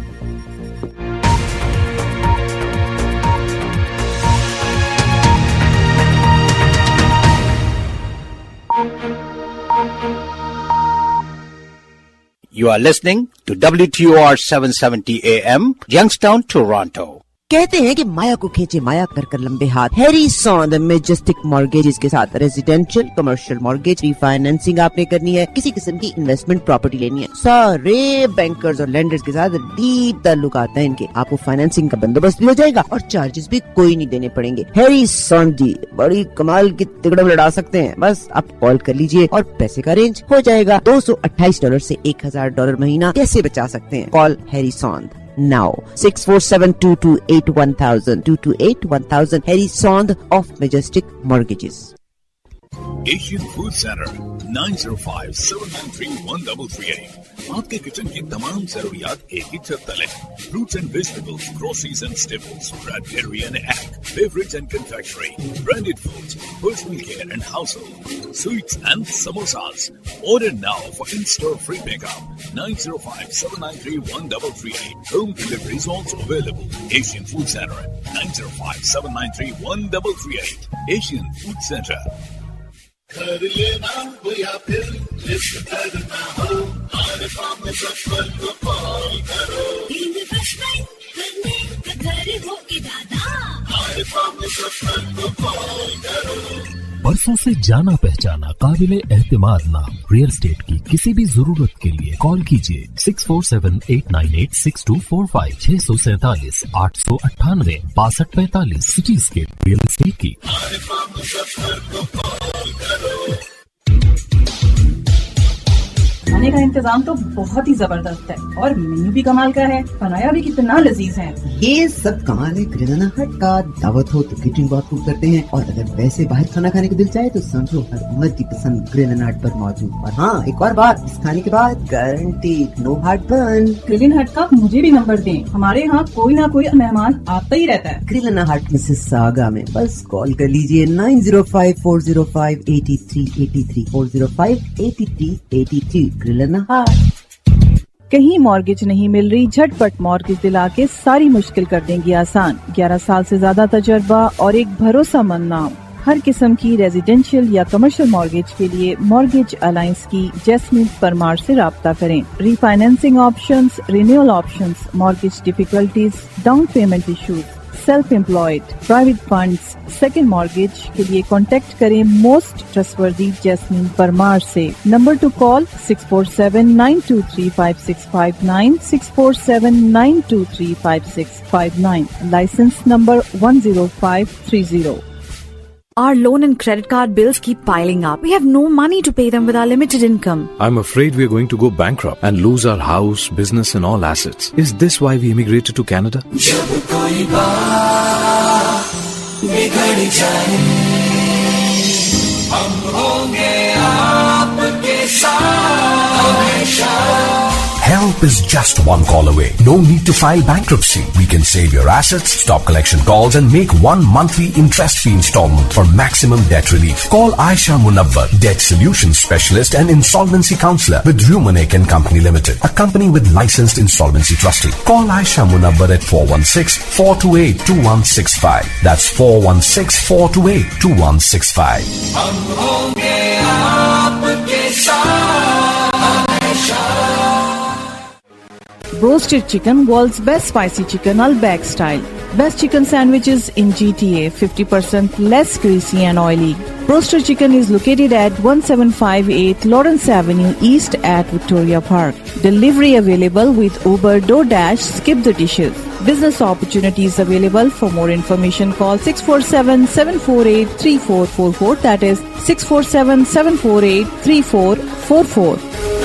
You are listening to W T O R seven seventy A M, Youngstown, Toronto. कहते हैं कि माया को खींचे माया कर कर लंबे हाथ। हैरी सॉन्द मैजेस्टिक मॉर्गेजेस के साथ रेजिडेंशियल कमर्शियल मॉर्गेज रीफाइनेंसिंग आपने करनी है, किसी किस्म की इन्वेस्टमेंट प्रॉपर्टी लेनी है, सारे बैंकर्स और लेंडर्स के साथ डीप ताल्लुकात हैं इनके। आपको फाइनेंसिंग का बंदोबस्त भी हो जाएगा और चार्जेस भी कोई नहीं देने पड़ेंगे। हैरी सॉन्द जी बड़ी कमाल की तिगड़म लड़ा सकते हैं। बस आप कॉल कर लीजिए और पैसे का अरेंज हो जाएगा। दो सौ अट्ठाईस डॉलर से एक हजार डॉलर महीना कैसे बचा सकते हैं? Call Harry Sond now six four seven two two eight one thousand two two eight one thousand Harry Sond of Majestic Mortgages. Asian Food Center nine zero five seven nine three one three three eight. आपके kitchen की तमाम जरूरियात एक ही छत तले। Fruits and vegetables, groceries and staples, bread, dairy and egg, beverage and confectionery, branded foods, personal care and household, sweets and samosas. Order now for in-store free pickup. nine zero five seven nine three one three three eight. Home delivery is also available. Asian Food Center nine zero five seven nine three one three three eight. Asian Food Center. घर लेना हो या फिर list करना हो, हमारे काम में सफल को कॉल करो। इन्वेस्टमेंट करने का घर हो के दादा, हमारे काम में सफल को कॉल करो। बरसों से जाना पहचाना काबिले एहतिमाद नाम रियल एस्टेट की किसी भी जरूरत के लिए कॉल कीजिए six four seven eight nine eight six two four five छह सौ सैतालीस आठ सौ अट्ठानवे बासठ पैंतालीस सिटीस्केप रियल एस्टेट की। खाने का इंतजाम तो बहुत ही जबरदस्त है और मेन्यू भी कमाल का है, बनाया भी कितना लजीज है। ये सब कमाल है ग्रिलाना हट का। दावत हो तो किचन बहुत खूब करते हैं और अगर वैसे बाहर खाना खाने को दिल चाहे तो समझो हर उम्र की पसंद ग्रिलाना हट पर मौजूद। और हाँ, एक और बात, इस खाने के बाद guarantee no heartburn. Grillana Hut का मुझे भी नंबर दें, हमारे यहाँ कोई ना कोई मेहमान आता ही रहता है। ग्रिलाना हट मिसिसागा में बस कॉल कर लीजिए nine zero five four zero five eighty three eighty three four zero five eighty three eighty three. कहीं मॉर्गेज नहीं मिल रही, झटपट मॉर्गेज दिला के सारी मुश्किल कर देंगी आसान। ग्यारह साल से ज्यादा तजर्बा और एक भरोसेमंद नाम। हर किस्म की रेजिडेंशियल या कमर्शियल मॉर्गेज के लिए मॉर्गेज अलायंस की जैस्मीन परमार से राब्ता करें। Refinancing options, renewal options, mortgage difficulties, down payment issues, self employed, private funds, second mortgage के लिए कांटेक्ट करें मोस्ट ट्रस्टवर्दी जैस्मीन परमार से। Number to call six four seven nine two three five six five nine six four seven nine two three five six five nine. Licence number one zero five three zero. Our loan and credit card bills keep piling up. We have no money to pay them with our limited income. I'm afraid we're going to go bankrupt and lose our house, business and all assets. Is this why we immigrated to Canada? जब कोई बात बिगड़ जाए, हम होंगे आपके साथ हमेशा। Help is just one call away. No need to file bankruptcy. We can save your assets, stop collection calls and make one monthly interest-free installment for maximum debt relief. Call Aisha Munawwar, Debt Solutions Specialist and Insolvency Counselor with Rumanek and Company Limited, a company with licensed insolvency trustee. Call Aisha Munawwar at four one six, four two eight, two one six five. That's four one six, four two eight, two one six five. हम होंगे आपके साथ हमेशा। Roasted chicken, world's best spicy chicken, Al-Bag style. Best chicken sandwiches in G T A, fifty percent less greasy and oily. Roasted Chicken is located at seventeen fifty-eight Lawrence Avenue East at Victoria Park. Delivery available with Uber, DoorDash, Skip the Dishes. Business opportunities available. For more information, call six four seven, seven four eight, three four four four. That is six four seven, seven four eight, three four four four.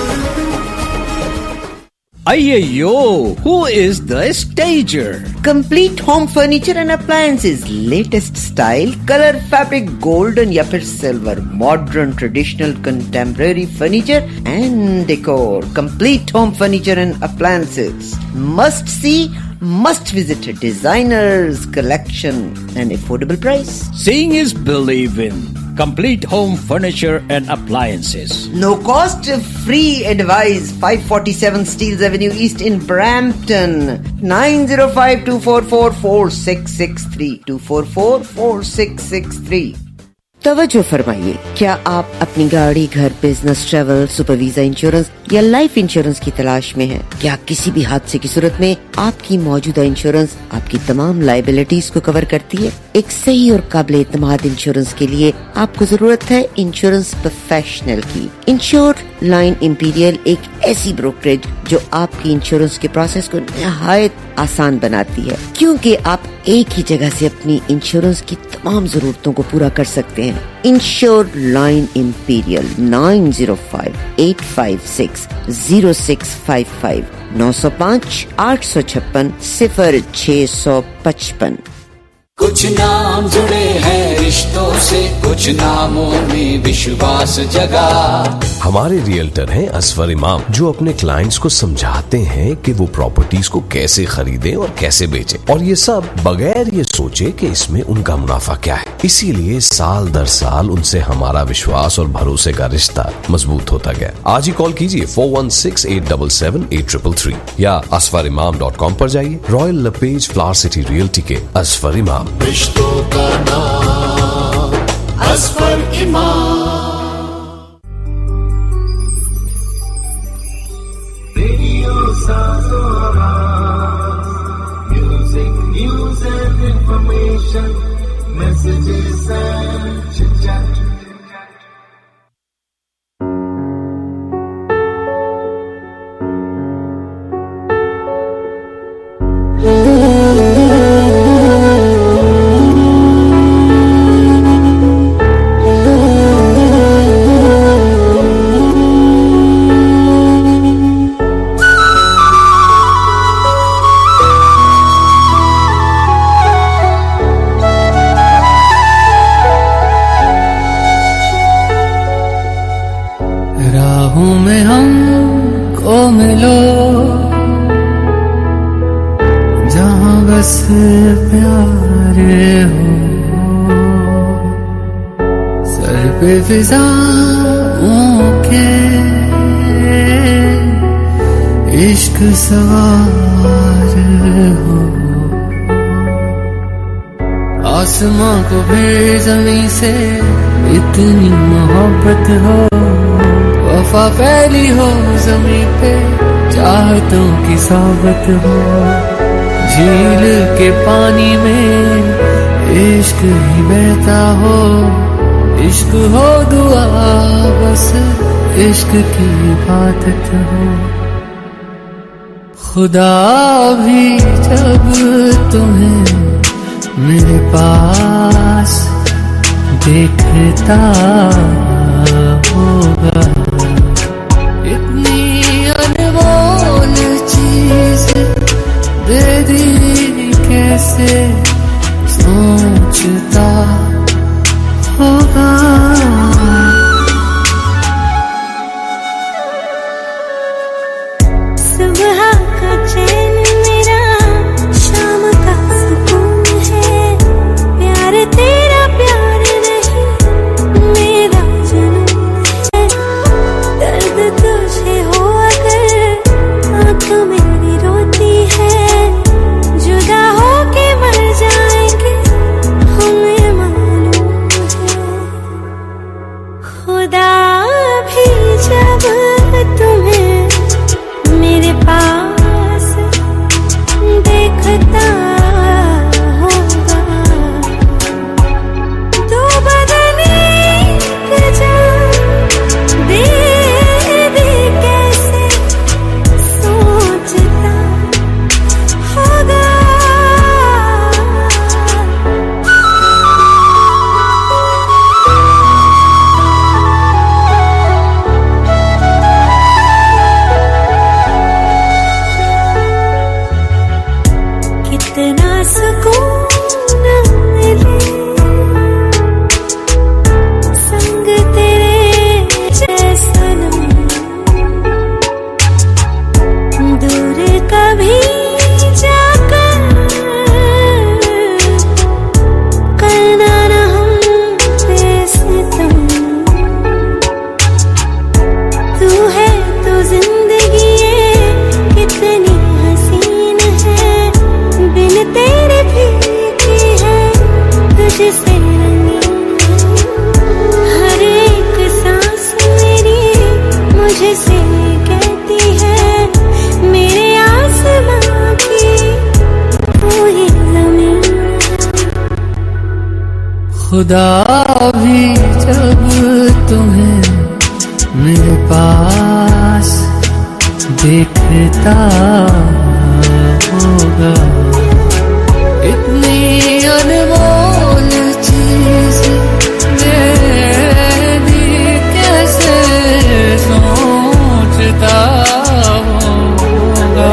Ayyo, who is the stager? Complete Home Furniture and Appliances, latest style, color, fabric, golden या फिर silver, modern, traditional, contemporary furniture and decor. Complete Home Furniture and Appliances. Must see, must visit designers, collection and affordable price. Seeing is believing. Complete Home Furniture and Appliances. No cost, free advice. five forty-seven Steeles Avenue East in Brampton. nine zero five, two four four, four six six three. two four four, four six six three. तवज्जो फरमाइए, क्या आप अपनी गाड़ी, घर, business, travel, super visa insurance या life insurance की तलाश में हैं? क्या किसी भी हादसे की सूरत में आपकी मौजूदा इंश्योरेंस आपकी तमाम लायबिलिटीज को कवर करती है? एक सही और काबिल एतमाद इंश्योरेंस के लिए आपको जरूरत है इंश्योरेंस प्रोफेशनल की। इंश्योर लाइन इंपीरियल एक ऐसी ब्रोकरेज जो आपकी इंश्योरेंस के प्रोसेस को निहायत आसान बनाती है, क्योंकि आप एक ही जगह से अपनी इंश्योरेंस की तमाम जरूरतों को पूरा कर सकते हैं। Insure line imperial nine zero five, eight five six, zero six five five, नौ सौ पाँच, आठ सौ छप्पन, सिफर छह सौ पचपन। कुछ नाम जुड़े हैं रिश्तों से, कुछ नामों में विश्वास जगा। हमारे रियल्टर हैं असफर इमाम, जो अपने क्लाइंट्स को समझाते हैं कि वो प्रॉपर्टीज को कैसे खरीदें और कैसे बेचें, और ये सब बगैर ये सोचे कि इसमें उनका मुनाफा क्या है। इसीलिए साल दर साल उनसे हमारा विश्वास और भरोसे का रिश्ता मजबूत होता गया। आज ही कॉल कीजिए four one six eight seven seven eight triple three या असफर इमाम डॉट कॉम पर जाइए। Royal LePage Flower City Realty के असफर इमाम। रिश्तों का नाम असफर इमाम। Radio Saazo Awaz, music news and information, messages and chit chat. फिजाओं के इश्क सवार हो, आसमां को भी ज़मीं से इतनी मोहब्बत हो, वफा फैली हो ज़मीं पे चाहतों की सोबत हो, झील के पानी में इश्क ही बहता हो, इश्क हो दुआ बस इश्क की इबादत हो। खुदा भी जब तुम्हें मेरे पास देखता होगा, इतनी अनमोल चीज दे दी कैसे सोचता होगा। सुबह का चैन मेरा शाम का सुकून है, प्यार तेरा प्यार नहीं मेरा जुनून है, दर्द तुझे हो अगर आँख मेरी रोती है, जुदा होके मर जाएंगे हमें मालूम है। सुकून मिले, संग तेरे जैसा दूर कभी जाकर करना न हम पे सितम। तू है तो जिंदगी ये कितनी हसीन है, बिन तेरे फीकी है तुझसे रंगीन। हर एक सांस मेरी मुझसे कहती है मेरे आसमां की तू ही ज़मीन। खुदा भी जब तुम्हें मेरे पास देखता होगा, इतनी अनमोल चीज मेरी कैसे सोचता होगा।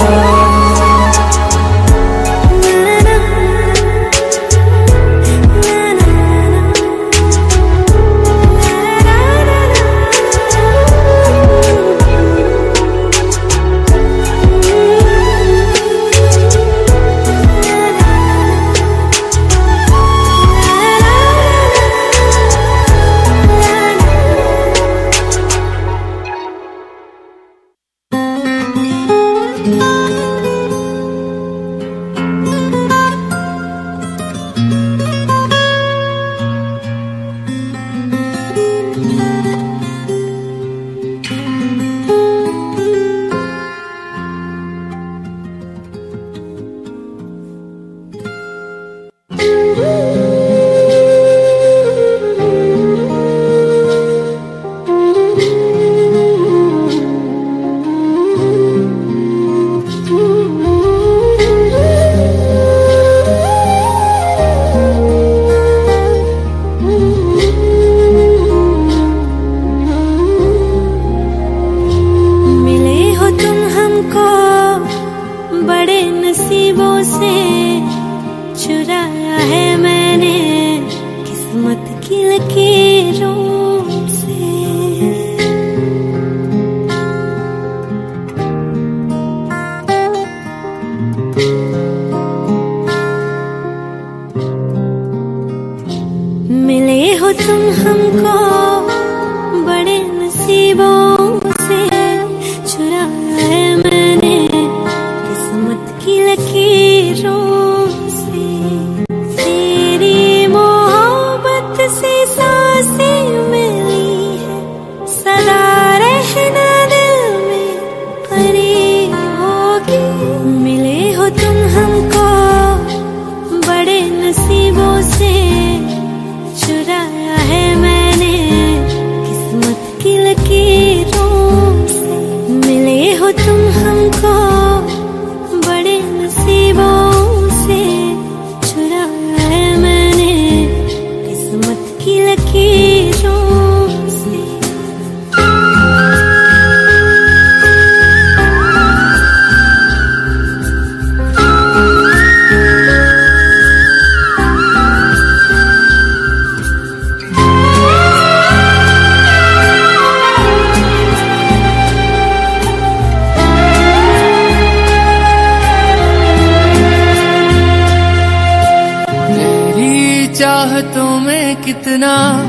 चाहतों में कितना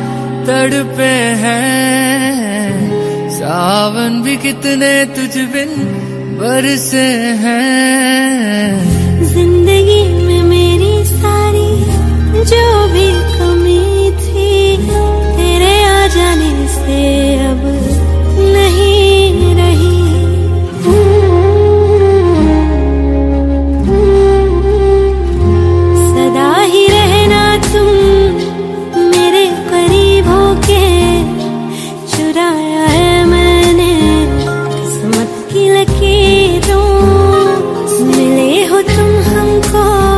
तड़पे हैं, सावन भी कितने तुझ बिन बरसे हैं। जिंदगी में मेरी सारी जो भी कमी थी, तेरे आ जाने से अब नहीं रही। सदा ही रहना तुम मेरे करीब होके, चुराया है मैंने किस्मत की लकीरों। मिले हो तुम हमको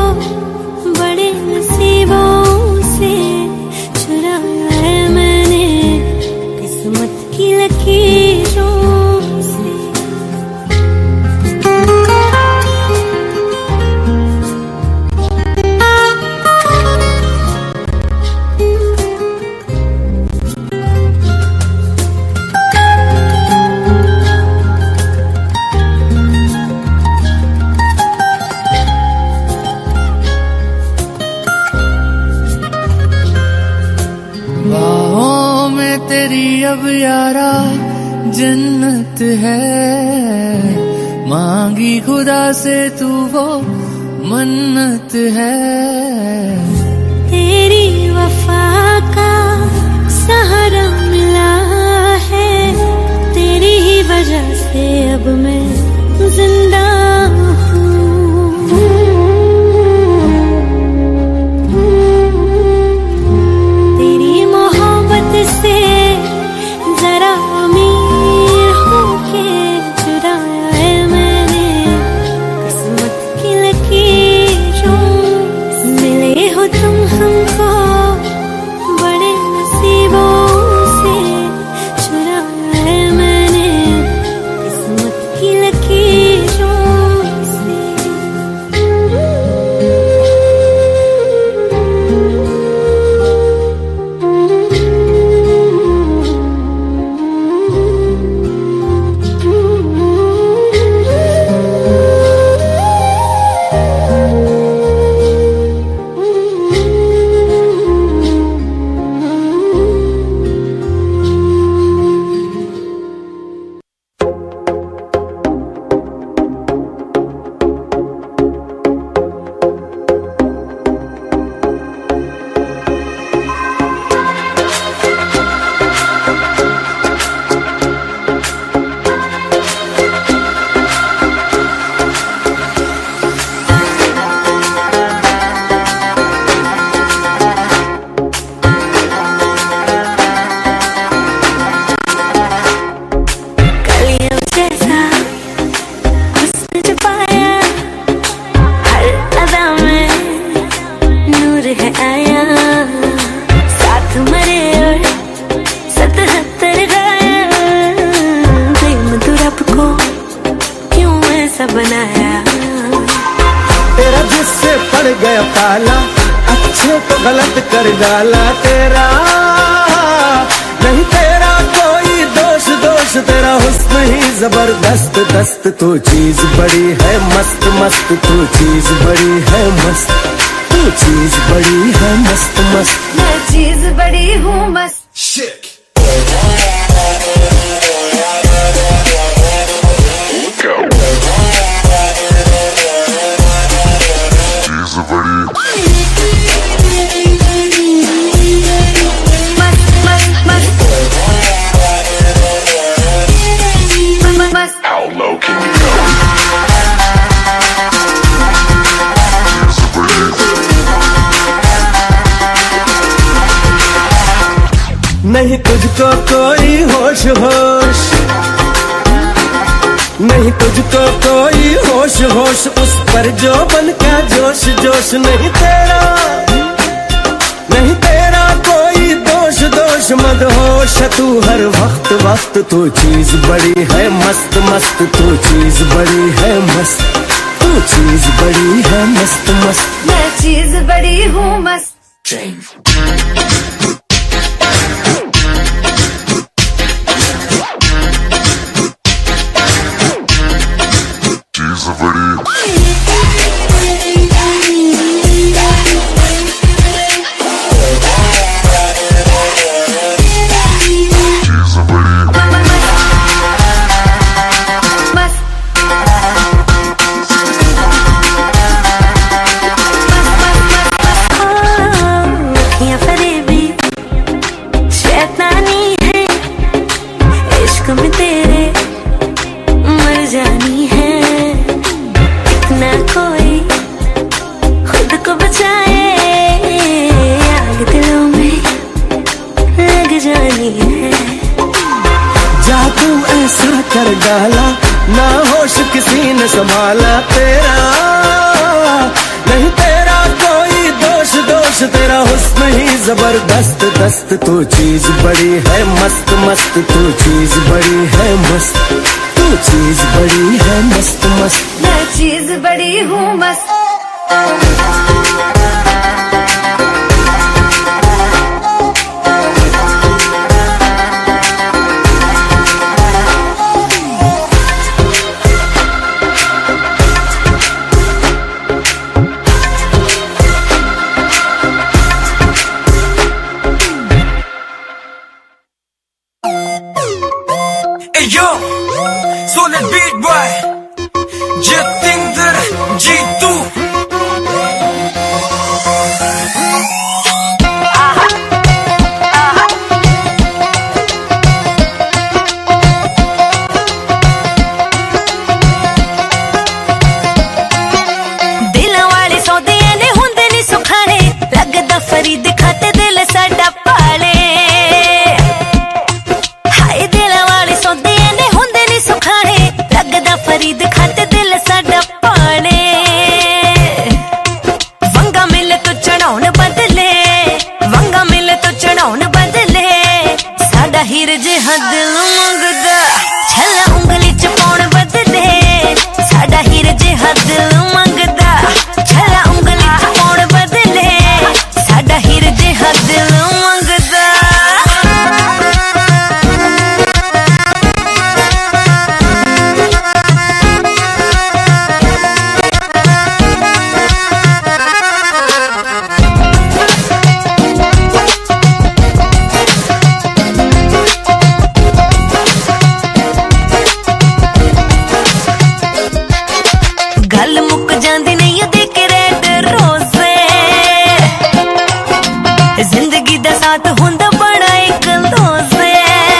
तेरी अब यारा जन्नत है, मांगी खुदा से तू वो मन्नत है। तेरी वफा का सहारा मिला है, तेरी ही वजह से अब मैं जिंदा हूँ। तेरी मोहब्बत से जरा अमीर होके चुराया है मैंने किस्मत की लकीरों। मिले हो तुम हमको बड़े नसीबों से, चुराया है मैंने किस्मत की लकीरों से। डाला तेरा नहीं, तेरा कोई दोष दोष तेरा हुस्न ही जबरदस्त दस्त। तू चीज बड़ी है मस्त मस्त, तू चीज बड़ी है मस्त, तू चीज बड़ी है मस्त मस्त। मैं चीज बड़ी हूँ मस्त। नहीं तुझको कोई होश होश, नहीं तुझको कोई होश होश, उस पर जो बन का जोश जोश। नहीं तेरा नहीं तेरा कोई दोष दोष, मदहोश तू हर वक्त वक्त। तू चीज बड़ी है मस्त मस्त, तू चीज बड़ी है मस्त, तू चीज बड़ी है मस्त मस्त। मैं चीज बड़ी हूँ मस्त। कर डाला ना होश किसी ने संभाला तेरा, नहीं तेरा कोई दोष दोष तेरा हुस्न ही जबरदस्त दस्त। तू चीज बड़ी है मस्त मस्त, तू चीज बड़ी है मस्त, तू चीज बड़ी है मस्त मस्त। मैं चीज बड़ी हूँ मस्त। Yo, solid beat boy, Jatinder Jeetu. Farid खाते दिल साडा पाले हाय दिल वाले सौदे ने हुंदे नी सुखाने लगदा फरीद खाते दिल साडा पाले वंगा मिले तो चढ़ाउन बदले वंगा मिले तो चढ़ाउन बदले साडा हीर जिहा दिल मंगदा छला उंगली च पाउण बदले साडा हीर जिहा दिल मंगदा छला उंगली च पाउण बदले हीर जिहा दिल मंगदा गल मुक जांदी नहीं देख रेड रोज़े जिंदगी दा साथ हुंदा बड़ा एक लोज़े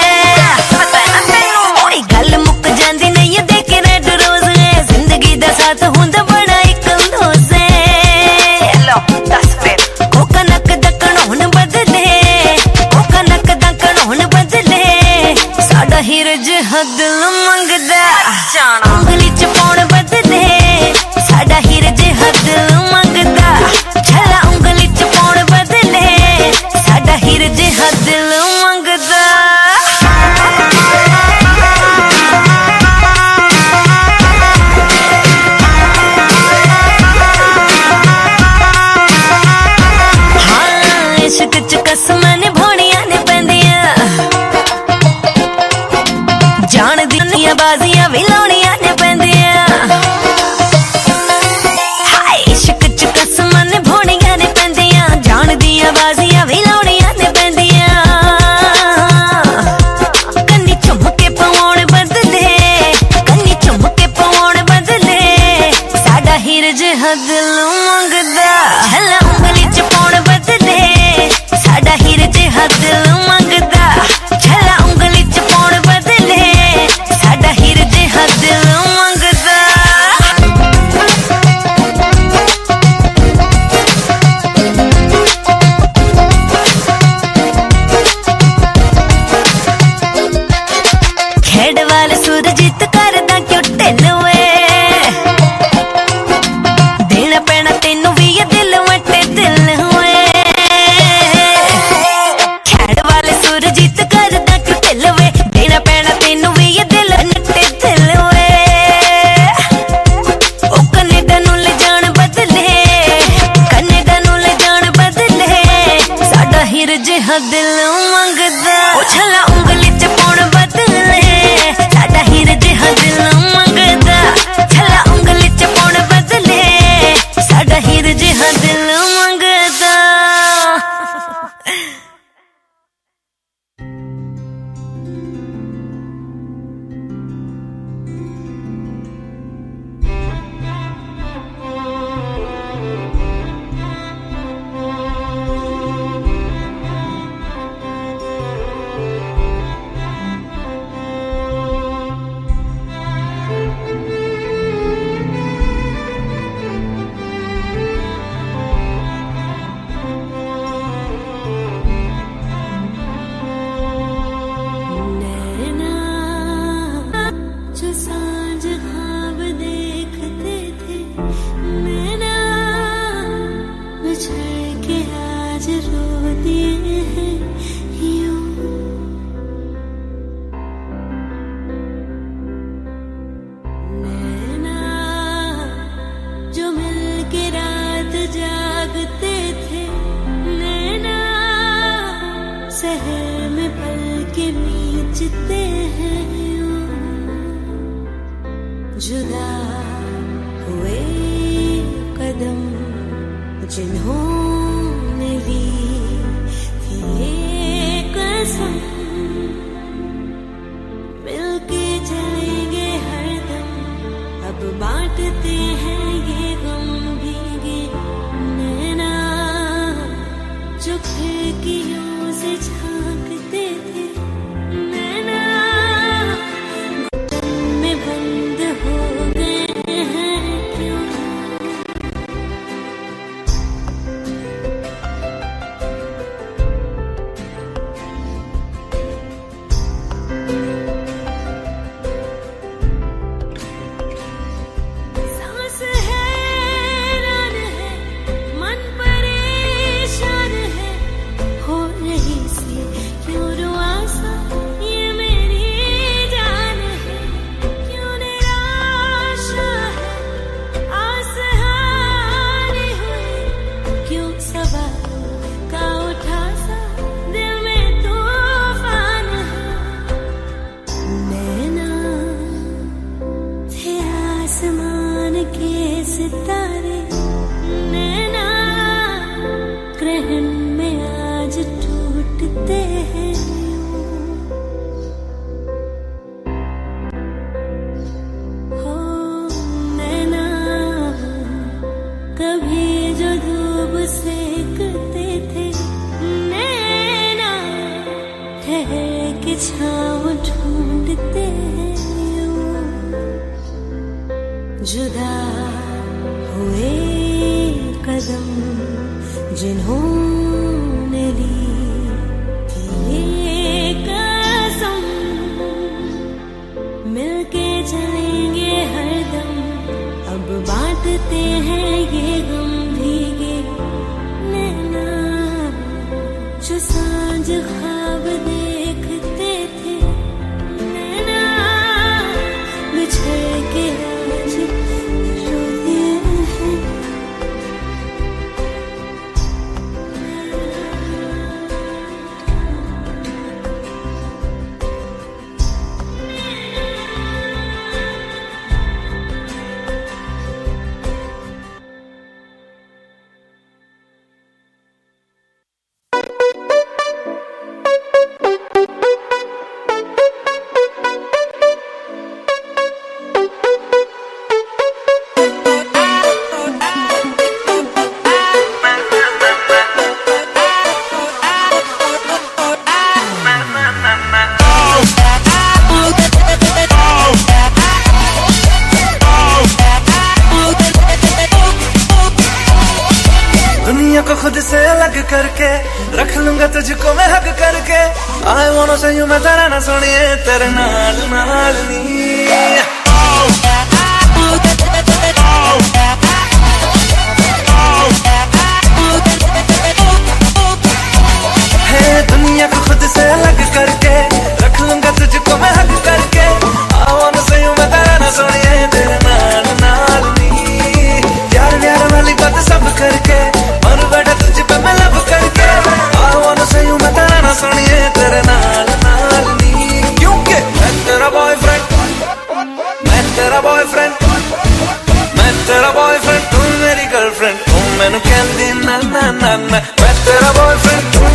ओए गल मुक जांदी नहीं देख रेड रोज़े जिंदगी दा साथ हुंदा बड़ा एक लोज़े लो दस फिर कोका नक दकण हुन बदले कोका नक दकण हुन बदले साडा हीर जिहा दिल मंगदा उंगली च पाउण बदले साडा हीर जिहा दिल मंगदा छला उंगली च पाउण बदले साडा हीर जिहा दिल मंगदा हाँ इश्क च कसमां निभाउणियां ने पैंदियां जान दियां बाजियां भी लाउणियां ने पैंदियां हाय इश्क च कसमां निभाउणियां ने पैंदियां जान दियां बाजियां भी लाउणियां ने पैंदियां कन्नी चुम के पवाउण बदले कन्नी चुम के पवाउण बदले साडा हीर जिहा दिल मंगदा छला उंगली च पाउण बदले साडा हीर जिहा दिल मंगदा छला उंगली च पाउण बदले साडा हीर जिहा दिल मंगदा खेड वाल सुरजीत करदा क्यों ढिलवे देना पैना तेनू भी ये दिल वटे दिल हुए खेड वाल सुरजीत करदा क्यों ढिलवे देना पैना तेनू भी ये दिल नटे दिल हुए ओ कनेडा नू ले जान बदले कनेडा नू ले जान बदले साडा हीर जिहा दिल मंगदा ओ छला उंगली च पाउण बदले साडा हीर जिहा दिल मंगदा छला उंगली च पाउण बदले साडा हीर जिहा दिल मंगदा जो सांझ ख्वाब देखते थे नैना बिछड़ के आज रो दिए हैं यूं नैना जो मिल के रात जागते थे नैना शहर में पल के मीचते हैं जुदा हुए कदम जिन्होंने ली जो खिड़कियों से झांकते थे नैना में बंद हो गए हैं क्यों? सांस हैरान है, मन परेशान है, हो रही सी क्यों रुआसा ये मेरी जान है, क्यों निराशा है, आस हारी हुई, क्यों सवालों का उठा सा दिल में तूफान है। नैना थे आसमान के सितारे, नैना ग्रहण में आज टूटते हैं यूं। हो नैना कभी जो धूप सेकते थे नैना ठहर के छाँव ढूंढते हैं यूं। जुदा हुए कदम जिन्होंने ली थी ये कसम, मिलके चलेंगे हरदम, अब बांटते हैं ये गम भीगे नैना जो सांझ ख्वाब देखते थे नैना बिछड़ के आज रोते हैं। दुनिया को खुद से अलग करके रख लूंगा तुझको मैं हक करके। आई वांट से यू मैं तेरा ना सुनिए तेरे नाल नाल नी। है दुनिया को खुद से अलग करके रख लूंगा तुझको मैं हक करके। आई वांट से यू मैं तेरा ना सुनिए तेरे नाल नाल नी। प्यार प्यार वाली बात सब करके और बैठा तुझ पे मैं लब करके। I wanna say you मैं तेरा ना सुनिए तेरे नाल नाल नी। क्योंकि मैं तेरा बॉयफ्रेंड, मैं तेरा बॉयफ्रेंड, मैं तेरा बॉयफ्रेंड, तू मेरी गर्लफ्रेंड, तू मैनू कहंदी ना ना ना ना। मैं तेरा बॉयफ्रेंड,